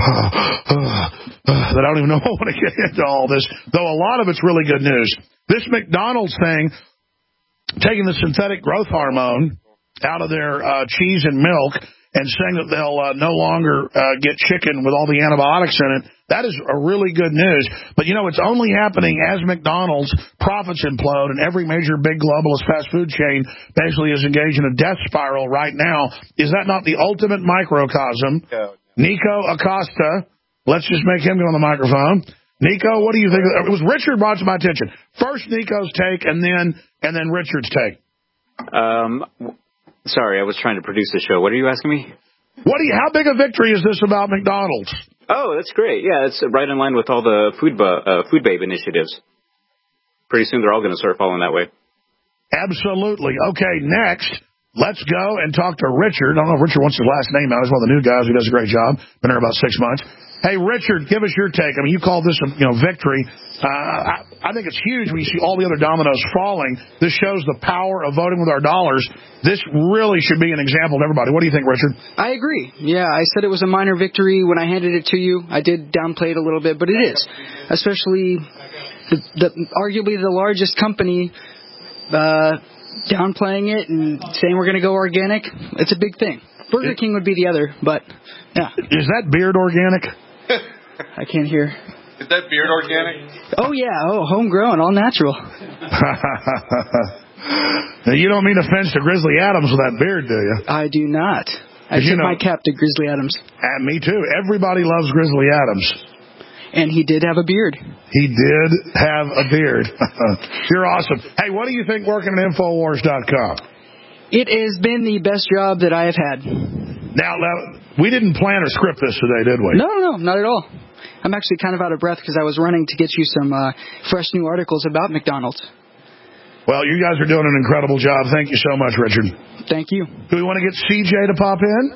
that I don't even know I want to get into all this, though a lot of it's really good news. This McDonald's thing, taking the synthetic growth hormone out of their uh, cheese and milk and saying that they'll uh, no longer uh, get chicken with all the antibiotics in it, that is a really good news. But, you know, it's only happening as McDonald's profits implode and every major big globalist fast food chain basically is engaged in a death spiral right now. Is that not the ultimate microcosm? Yeah. Nico Acosta, let's just make him go on the microphone. Nico, what do you think? It was Richard brought to my attention. First Nico's take and then and then Richard's take. Um, sorry, I was trying to produce the show. What are you asking me? What do you? How big a victory is this about McDonald's? Oh, that's great. Yeah, it's right in line with all the food bu- uh, food babe initiatives. Pretty soon they're all going to start following that way. Absolutely. Okay, next, let's go and talk to Richard. I don't know if Richard wants his last name out. He's one of the new guys who does a great job. Been here about six months. Hey, Richard, give us your take. I mean, you call this a you know victory. Uh, I, I think it's huge when you see all the other dominoes falling. This shows the power of voting with our dollars. This really should be an example to everybody. What do you think, Richard? I agree. Yeah, I said it was a minor victory when I handed it to you. I did downplay it a little bit, but it is. Especially the, the arguably the largest company uh, downplaying it and saying we're going to go organic. It's a big thing. Burger it, King would be the other, but yeah. Is that beard organic? I can't hear. Is that beard organic? Oh, yeah. Oh, homegrown, all natural. Now, you don't mean offense to Grizzly Adams with that beard, do you? I do not. I tip my cap to Grizzly Adams. And me too. Everybody loves Grizzly Adams. And he did have a beard. He did have a beard. You're awesome. Hey, what do you think working at Infowars dot com? It has been the best job that I have had. Now, now, we didn't plan or script this today, did we? No, no, not at all. I'm actually kind of out of breath because I was running to get you some uh, fresh new articles about McDonald's. Well, you guys are doing an incredible job. Thank you so much, Richard. Thank you. Do we want to get C J to pop in?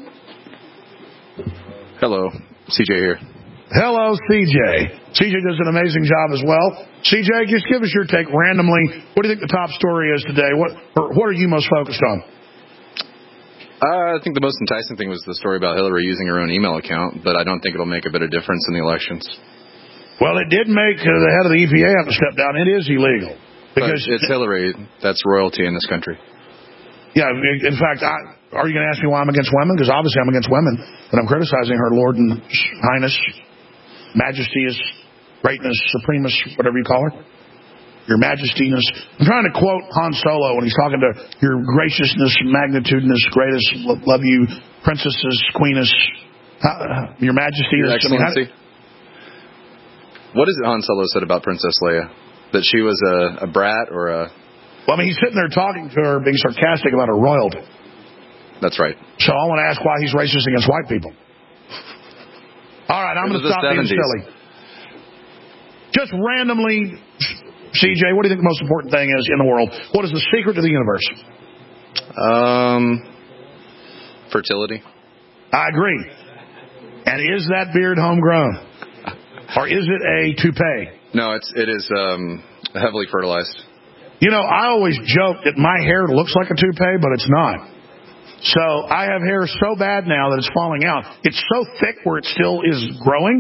Hello, C J here. Hello, C J. C J does an amazing job as well. C J, just give us your take randomly. What do you think the top story is today? What or what are you most focused on? Uh, I think the most enticing thing was the story about Hillary using her own email account, but I don't think it'll make a bit of difference in the elections. Well, it did make uh, the head of the E P A have to step down. It is illegal. Because but it's Hillary. That's royalty in this country. Yeah, in fact, I, are you going to ask me why I'm against women? Because obviously I'm against women, but I'm criticizing her Lord and Highness, Majesty is greatness, supremus, whatever you call her. Your Majestiness. I'm trying to quote Han Solo when he's talking to your graciousness, magnitudinous, greatest, love you, princesses, queeness, uh, your Majesty. Your Excellency. I mean, how, what is it Han Solo said about Princess Leia? That she was a, a brat or a... Well, I mean, he's sitting there talking to her, being sarcastic about her royalty. That's right. So I want to ask why he's racist against white people. All right, I'm going to stop being silly. Just randomly, C J, what do you think the most important thing is in the world? What is the secret to the universe? Um, fertility. I agree. And is that beard homegrown? Or is it a toupee? No, it's it is um, heavily fertilized. You know, I always joke that my hair looks like a toupee, but it's not. So I have hair so bad now that it's falling out. It's so thick where it still is growing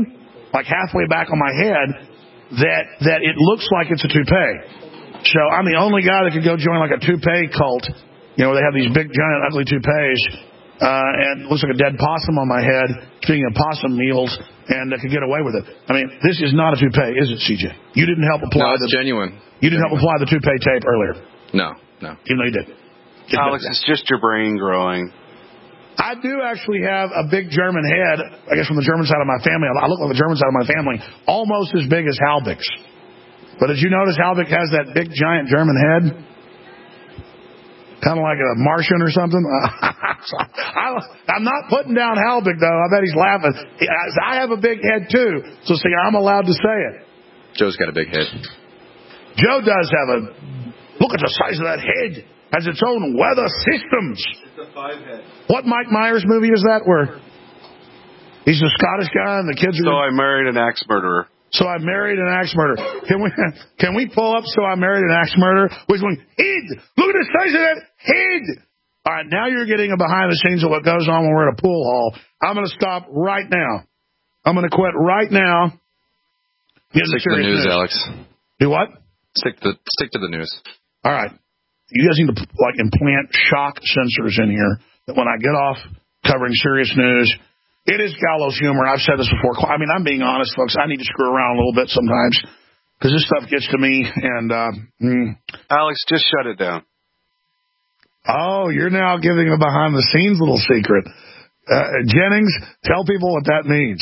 like halfway back on my head, that that it looks like it's a toupee. So I'm the only guy that could go join like a toupee cult. You know, they have these big, giant, ugly toupees, uh, and it looks like a dead possum on my head, speaking of possum meals, and I could get away with it. I mean, this is not a toupee, is it, C J? You didn't help apply no, it's the... genuine. You didn't help apply the toupee tape earlier? No, no. Even though you did. Get Alex, it's just your brain growing. I do actually have a big German head, I guess from the German side of my family. I look like the German side of my family, almost as big as Halbig's. But did you notice Halbig has that big, giant German head? Kind of like a Martian or something. I, I'm not putting down Halbig, though. I bet he's laughing. I have a big head, too. So, see, I'm allowed to say it. Joe's got a big head. Joe does have a... Look at the size of that head. Has its own weather systems. It's a five head. What Mike Myers movie is that where he's a Scottish guy and the kids are... So I married an axe murderer. So I married an axe murderer. Can we can we pull up So I Married an Axe Murderer? Which one? Head! Look at the size of that head! All right, now you're getting a behind the scenes of what goes on when we're at a pool hall. I'm going to stop right now. I'm going to quit right now. Stick to the news, news, Alex. Do what? Stick to, stick to the news. All right. You guys need to like implant shock sensors in here that when I get off covering serious news, it is gallows humor. I've said this before. I mean, I'm being honest, folks. I need to screw around a little bit sometimes because this stuff gets to me. And uh, mm. Alex, just shut it down. Oh, you're now giving a behind-the-scenes little secret. Uh, Jennings, tell people what that means.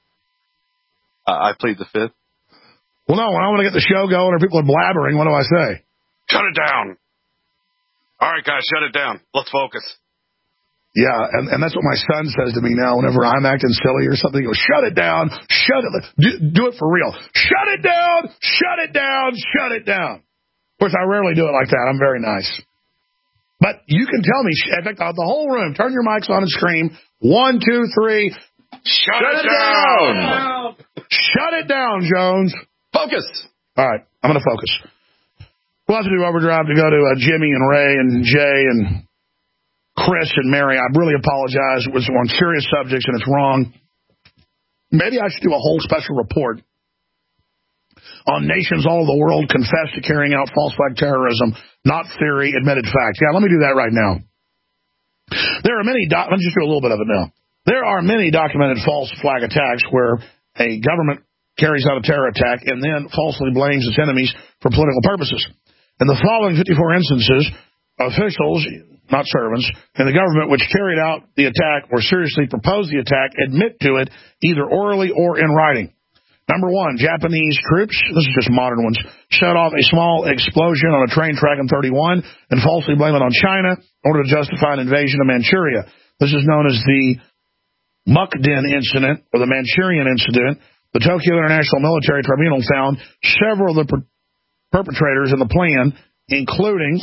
Uh, I plead the fifth. Well, no, when I want to get the show going or people are blabbering, what do I say? Shut it down. All right, guys, shut it down. Let's focus. Yeah, and, and that's what my son says to me now whenever I'm acting silly or something. He goes, shut it down, shut it, do, do it for real. Shut it down, shut it down, shut it down. Of course, I rarely do it like that. I'm very nice. But you can tell me, in fact, the whole room, turn your mics on and scream, one, two, three, shut, shut it it down. down. Shut it down, Jones. Focus. All right, I'm going to focus. We'll have to do overdrive to go to uh, Jimmy and Ray and Jay and Chris and Mary. I really apologize. It was on serious subjects and it's wrong. Maybe I should do a whole special report on nations all over the world confess to carrying out false flag terrorism, not theory, admitted fact. Yeah, let me do that right now. There are many, doc- let me just do a little bit of it now. There are many documented false flag attacks where a government carries out a terror attack and then falsely blames its enemies for political purposes. In the following fifty-four instances, officials, not servants, in the government which carried out the attack or seriously proposed the attack admit to it either orally or in writing. Number one, Japanese troops, this is just modern ones, shut off a small explosion on a train track in thirty-one and falsely blame it on China in order to justify an invasion of Manchuria. This is known as the Mukden incident or the Manchurian incident. The Tokyo International Military Tribunal found several of the per- perpetrators in the plan, including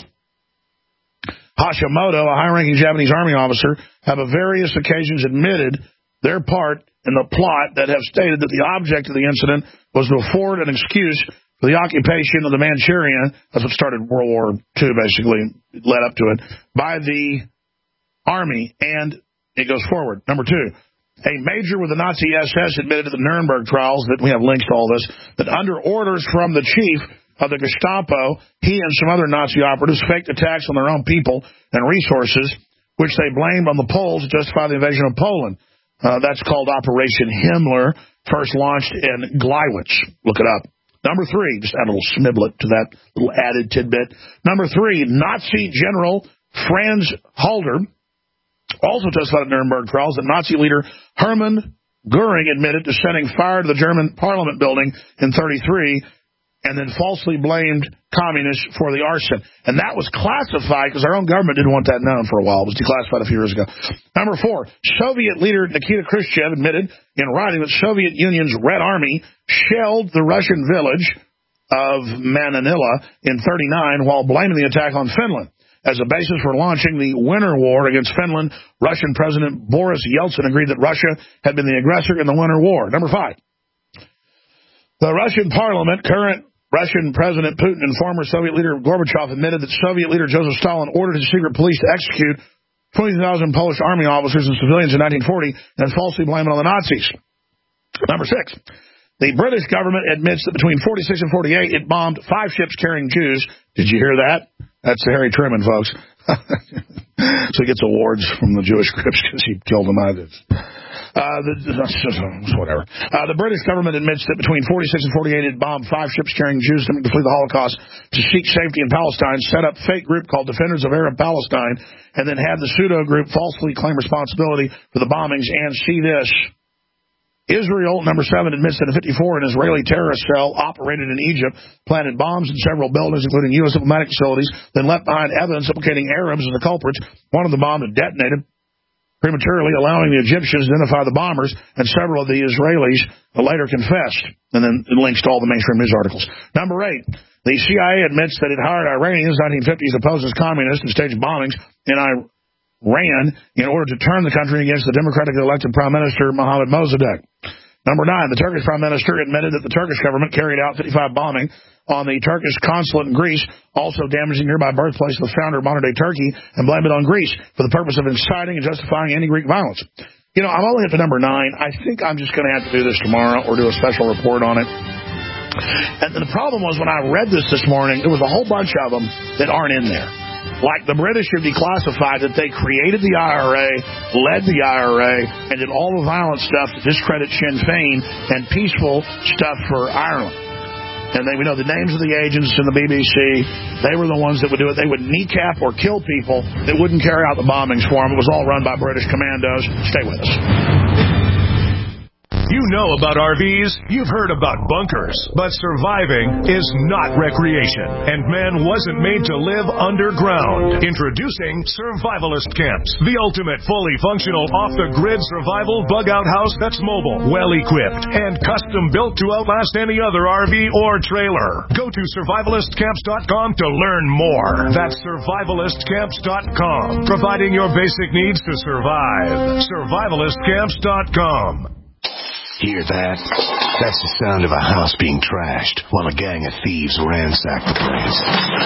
Hashimoto, a high-ranking Japanese army officer, have on various occasions admitted their part in the plot that have stated that the object of the incident was to afford an excuse for the occupation of the Manchuria, that's what started World War Two, basically, led up to it, by the army, and it goes forward. Number two, a major with the Nazi S S admitted at the Nuremberg trials, that we have links to all this, that under orders from the chief of the Gestapo, he and some other Nazi operatives faked attacks on their own people and resources, which they blamed on the Poles to justify the invasion of Poland. Uh, that's called Operation Himmler, first launched in Gleiwitz. Look it up. Number three, just add a little sniblet to that little added tidbit. Number three, Nazi General Franz Halder also testified at Nuremberg trials that Nazi leader Hermann Goering admitted to setting fire to the German Parliament building in thirty-three and then falsely blamed communists for the arson. And that was classified because our own government didn't want that known for a while. It was declassified a few years ago. Number four, Soviet leader Nikita Khrushchev admitted in writing that Soviet Union's Red Army shelled the Russian village of Manila in thirty-nine while blaming the attack on Finland. As a basis for launching the Winter War against Finland, Russian President Boris Yeltsin agreed that Russia had been the aggressor in the Winter War. Number five, the Russian parliament, current Russian President Putin and former Soviet leader Gorbachev admitted that Soviet leader Joseph Stalin ordered his secret police to execute twenty thousand Polish army officers and civilians in nineteen forty and falsely blamed it on the Nazis. Number six, the British government admits that between forty-six and forty-eight, it bombed five ships carrying Jews. Did you hear that? That's Harry Truman, folks. So he gets awards from the Jewish groups because he killed them out. Uh, the, whatever. Uh, the British government admits that between forty-six and forty-eight, it bombed five ships carrying Jews to flee the Holocaust to seek safety in Palestine, set up a fake group called Defenders of Arab Palestine, and then had the pseudo group falsely claim responsibility for the bombings. And see this. Israel, number seven, admits that in fifty-four, an Israeli terrorist cell operated in Egypt, planted bombs in several buildings, including U S diplomatic facilities, then left behind evidence implicating Arabs as the culprits. One of the bombs had detonated prematurely, allowing the Egyptians to identify the bombers, and several of the Israelis later confessed, and then it links to all the mainstream news articles. Number eight, the C I A admits that it hired Iranians in the nineteen fifties to pose as communists and staged bombings in Iran in order to turn the country against the democratically elected Prime Minister Mohammad Mossadegh. Number nine, the Turkish Prime Minister admitted that the Turkish government carried out fifty-five bombing on the Turkish consulate in Greece, also damaging nearby birthplace of the founder of modern-day Turkey, and blamed it on Greece for the purpose of inciting and justifying anti-Greek violence. You know, I'm only up to number nine. I think I'm just going to have to do this tomorrow or do a special report on it. And the problem was when I read this this morning, there was a whole bunch of them that aren't in there. Like the British have declassified that they created the I R A, led the I R A, and did all the violent stuff to discredit Sinn Féin and peaceful stuff for Ireland. And they, we know the names of the agents in the B B C. They were the ones that would do it. They would kneecap or kill people that wouldn't carry out the bombings for them. It was all run by British commandos. Stay with us. You know about R Vs, you've heard about bunkers, but surviving is not recreation, and man wasn't made to live underground. Introducing Survivalist Camps, the ultimate fully functional off-the-grid survival bug-out house that's mobile, well-equipped, and custom-built to outlast any other R V or trailer. Go to survivalist camps dot com to learn more. That's survivalist camps dot com, providing your basic needs to survive. survivalist camps dot com. Hear that? That's the sound of a house being trashed while a gang of thieves ransack the place.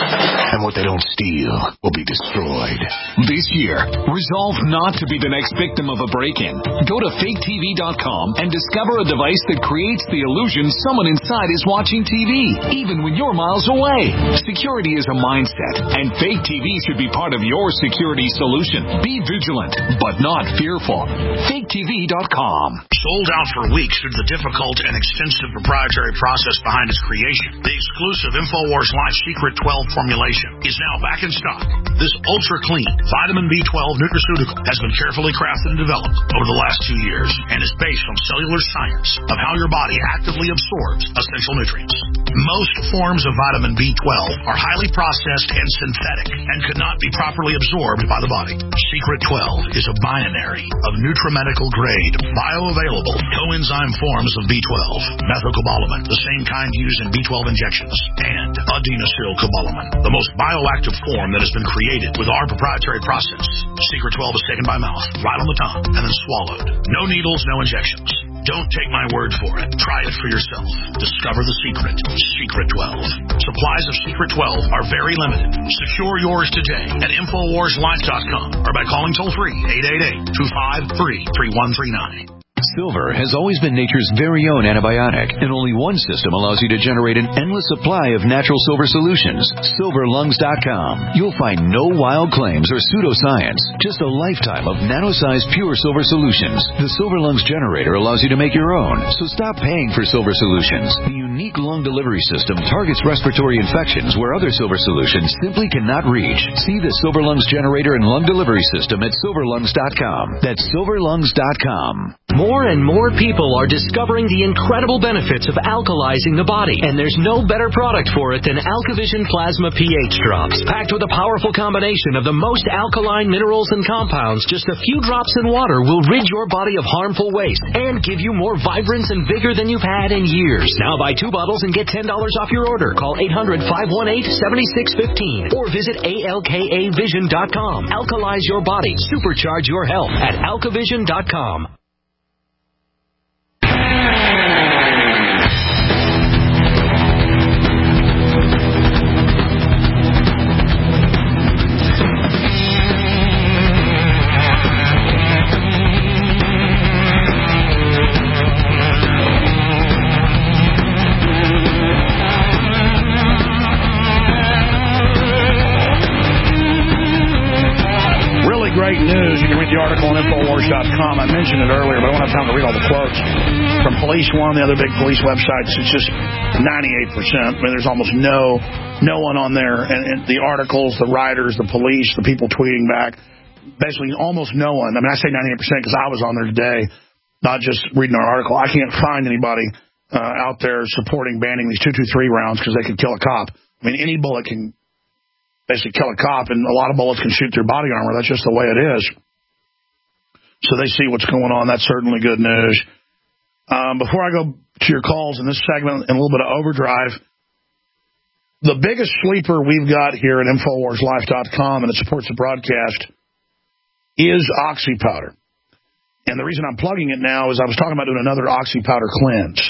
And what they don't steal will be destroyed. This year, resolve not to be the next victim of a break-in. Go to fake T V dot com and discover a device that creates the illusion someone inside is watching T V, even when you're miles away. Security is a mindset, and Fake T V should be part of your security solution. Be vigilant, but not fearful. fake T V dot com. Sold out for weeks due to the difficult and extensive proprietary process behind its creation. The exclusive InfoWars Life Secret twelve formulation is now back in stock. This ultra-clean vitamin B twelve nutraceutical has been carefully crafted and developed over the last two years and is based on cellular science of how your body actively absorbs essential nutrients. Most forms of vitamin B twelve are highly processed and synthetic and could not be properly absorbed by the body. Secret twelve is a binary of nutramedical grade, bioavailable, coenzyme forms of B twelve, methylcobalamin, the same kind used in B twelve injections, and adenosylcobalamin, the most bioactive form that has been created with our proprietary process. Secret twelve is taken by mouth, right on the tongue, and then swallowed. No needles, no injections. Don't take my word for it. Try it for yourself. Discover the secret. Secret twelve. Supplies of Secret twelve are very limited. Secure yours today at infowars life dot com or by calling toll-free eight eight eight, two five three, three one three nine. Silver has always been nature's very own antibiotic, and only one system allows you to generate an endless supply of natural silver solutions. silver lungs dot com. You'll find no wild claims or pseudoscience, just a lifetime of nano-sized pure silver solutions. The Silver Lungs generator allows you to make your own, so stop paying for silver solutions. The unique lung delivery system targets respiratory infections where other silver solutions simply cannot reach. See the Silver Lungs generator and lung delivery system at silver lungs dot com. That's silver lungs dot com. More and more people are discovering the incredible benefits of alkalizing the body, and there's no better product for it than AlkaVision Plasma pH Drops. Packed with a powerful combination of the most alkaline minerals and compounds, just a few drops in water will rid your body of harmful waste and give you more vibrance and vigor than you've had in years. Now buy two bottles and get ten dollars off your order. Call eight hundred, five one eight, seven six one five or visit A L K A vision dot com. Alkalize your body. Supercharge your health at alka vision dot com. article on Infowars dot com. I mentioned it earlier, but I don't have time to read all the quotes. From Police One, the other big police websites, it's just ninety-eight percent. I mean, there's almost no no one on there. And, and the articles, the writers, the police, the people tweeting back, basically almost no one. I mean, I say ninety-eight percent because I was on there today, not just reading our article. I can't find anybody uh, out there supporting banning these two twenty-three rounds because they could kill a cop. I mean, any bullet can basically kill a cop, and a lot of bullets can shoot through body armor. That's just the way it is. So they see what's going on. That's certainly good news. Um, before I go to your calls in this segment and a little bit of overdrive, the biggest sleeper we've got here at Infowars Life dot com, and it supports the broadcast, is Oxy Powder. And the reason I'm plugging it now is I was talking about doing another Oxy Powder cleanse.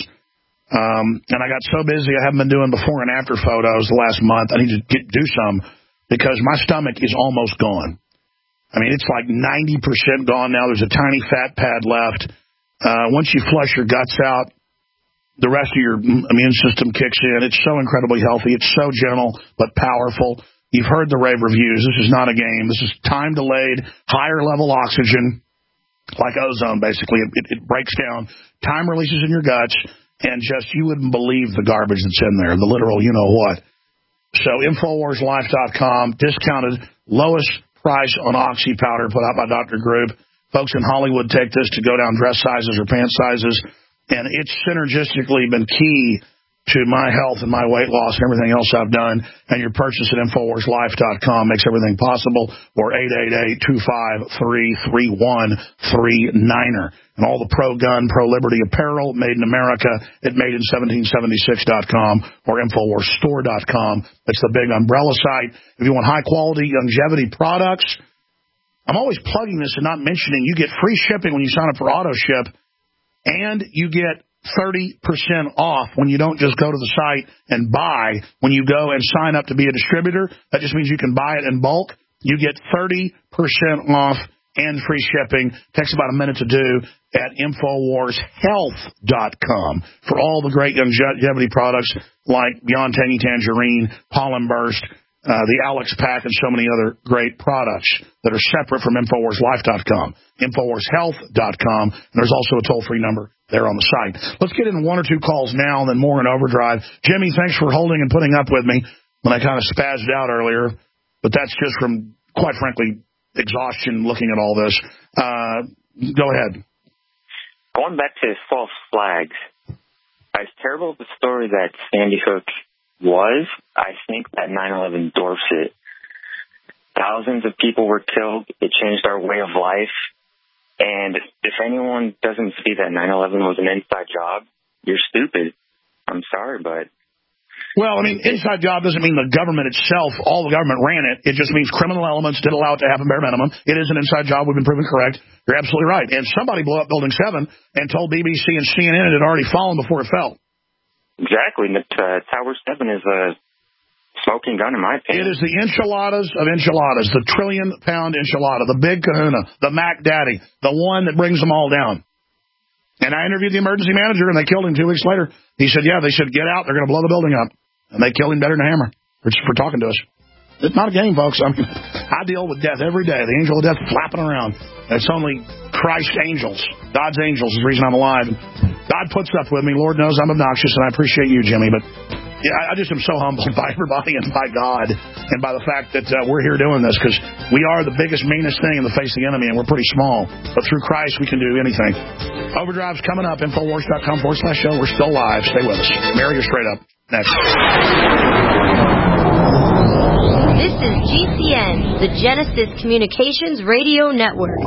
Um, and I got so busy I haven't been doing before and after photos the last month. I need to get, do some because my stomach is almost gone. I mean, it's like ninety percent gone now. There's a tiny fat pad left. Uh, once you flush your guts out, the rest of your immune system kicks in. It's so incredibly healthy. It's so gentle but powerful. You've heard the rave reviews. This is not a game. This is time-delayed, higher-level oxygen, like ozone, basically. It, it, it breaks down. Time releases in your guts, and just you wouldn't believe the garbage that's in there, the literal you-know-what. So Infowars Life dot com, discounted, lowest price on Oxy Powder put out by Doctor Group. Folks in Hollywood take this to go down dress sizes or pant sizes, and it's synergistically been key to my health and my weight loss and everything else I've done. And your purchase at Infowars Life dot com makes everything possible, or eight eight eight, two five three, three one three nine er. And all the pro-gun, pro-liberty apparel made in America at made in seventeen seventy-six dot com or Infowars Store dot com. It's the big umbrella site. If you want high-quality longevity products, I'm always plugging this and not mentioning you get free shipping when you sign up for AutoShip, and you get thirty percent off when you don't just go to the site and buy. When you go and sign up to be a distributor, that just means you can buy it in bulk. You get thirty percent off and free shipping. Takes about a minute to do at Infowars Health dot com for all the great longevity products like Beyond Tangy Tangerine, Pollen Burst, uh, the Alex Pack, and so many other great products that are separate from Infowars Life dot com. Infowars Health dot com. And there's also a toll-free number there on the site. Let's get in one or two calls now and then more in overdrive. Jimmy, thanks for holding and putting up with me when I kind of spazzed out earlier, but that's just from, quite frankly, exhaustion looking at all this. Uh, go ahead. Going back to false flags, as terrible of a story that Sandy Hook was, I think that nine eleven dwarfs it. Thousands of people were killed. It changed our way of life. And if anyone doesn't see that nine eleven was an inside job, you're stupid. I'm sorry, but... Well, I mean, inside job doesn't mean the government itself, all the government ran it. It just means criminal elements did allow it to happen bare minimum. It is an inside job. We've been proven correct. You're absolutely right. And somebody blew up Building seven and told B B C and C N N it had already fallen before it fell. Exactly. But, uh, Tower seven is a smoking gun, in my opinion. It is the enchiladas of enchiladas, the trillion-pound enchilada, the big kahuna, the Mac Daddy, the one that brings them all down. And I interviewed the emergency manager, and they killed him two weeks later. He said, yeah, they should get out. They're going to blow the building up. And they killed him better than a hammer for, for talking to us. It's not a game, folks. I mean, I deal with death every day. The angel of death flapping around. It's only Christ's angels. God's angels is the reason I'm alive. God puts up with me. Lord knows I'm obnoxious, and I appreciate you, Jimmy. But yeah, I just am so humbled by everybody and by God and by the fact that uh, we're here doing this, because we are the biggest, meanest thing in the face of the enemy, and we're pretty small. But through Christ, we can do anything. Overdrive's coming up. Infowars.com forward slash show. We're still live. Stay with us. Mary, you're straight up. Next. This is G C N, the Genesis Communications Radio Network.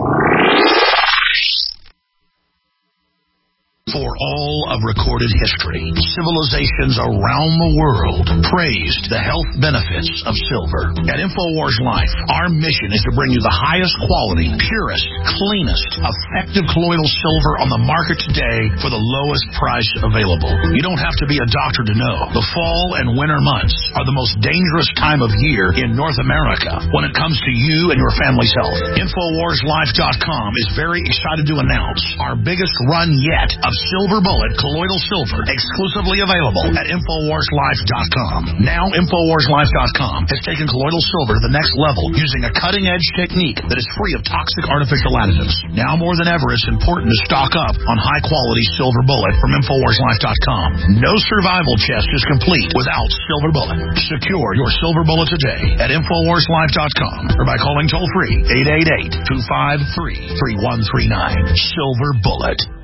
For all of recorded history, civilizations around the world praised the health benefits of silver. At Infowars Life, our mission is to bring you the highest quality, purest, cleanest, effective colloidal silver on the market today for the lowest price available. You don't have to be a doctor to know. The fall and winter months are the most dangerous time of year in North America when it comes to you and your family's health. Infowars Life dot com is very excited to announce our biggest run yet of Silver Bullet Colloidal Silver, exclusively available at Infowars Life dot com. Now, Infowars Life dot com has taken colloidal silver to the next level using a cutting-edge technique that is free of toxic artificial additives. Now more than ever, it's important to stock up on high-quality Silver Bullet from Infowars Life dot com. No survival chest is complete without Silver Bullet. Secure your Silver Bullet today at Infowars Life dot com or by calling toll-free eight eight eight, two five three, three one three nine. Silver Bullet.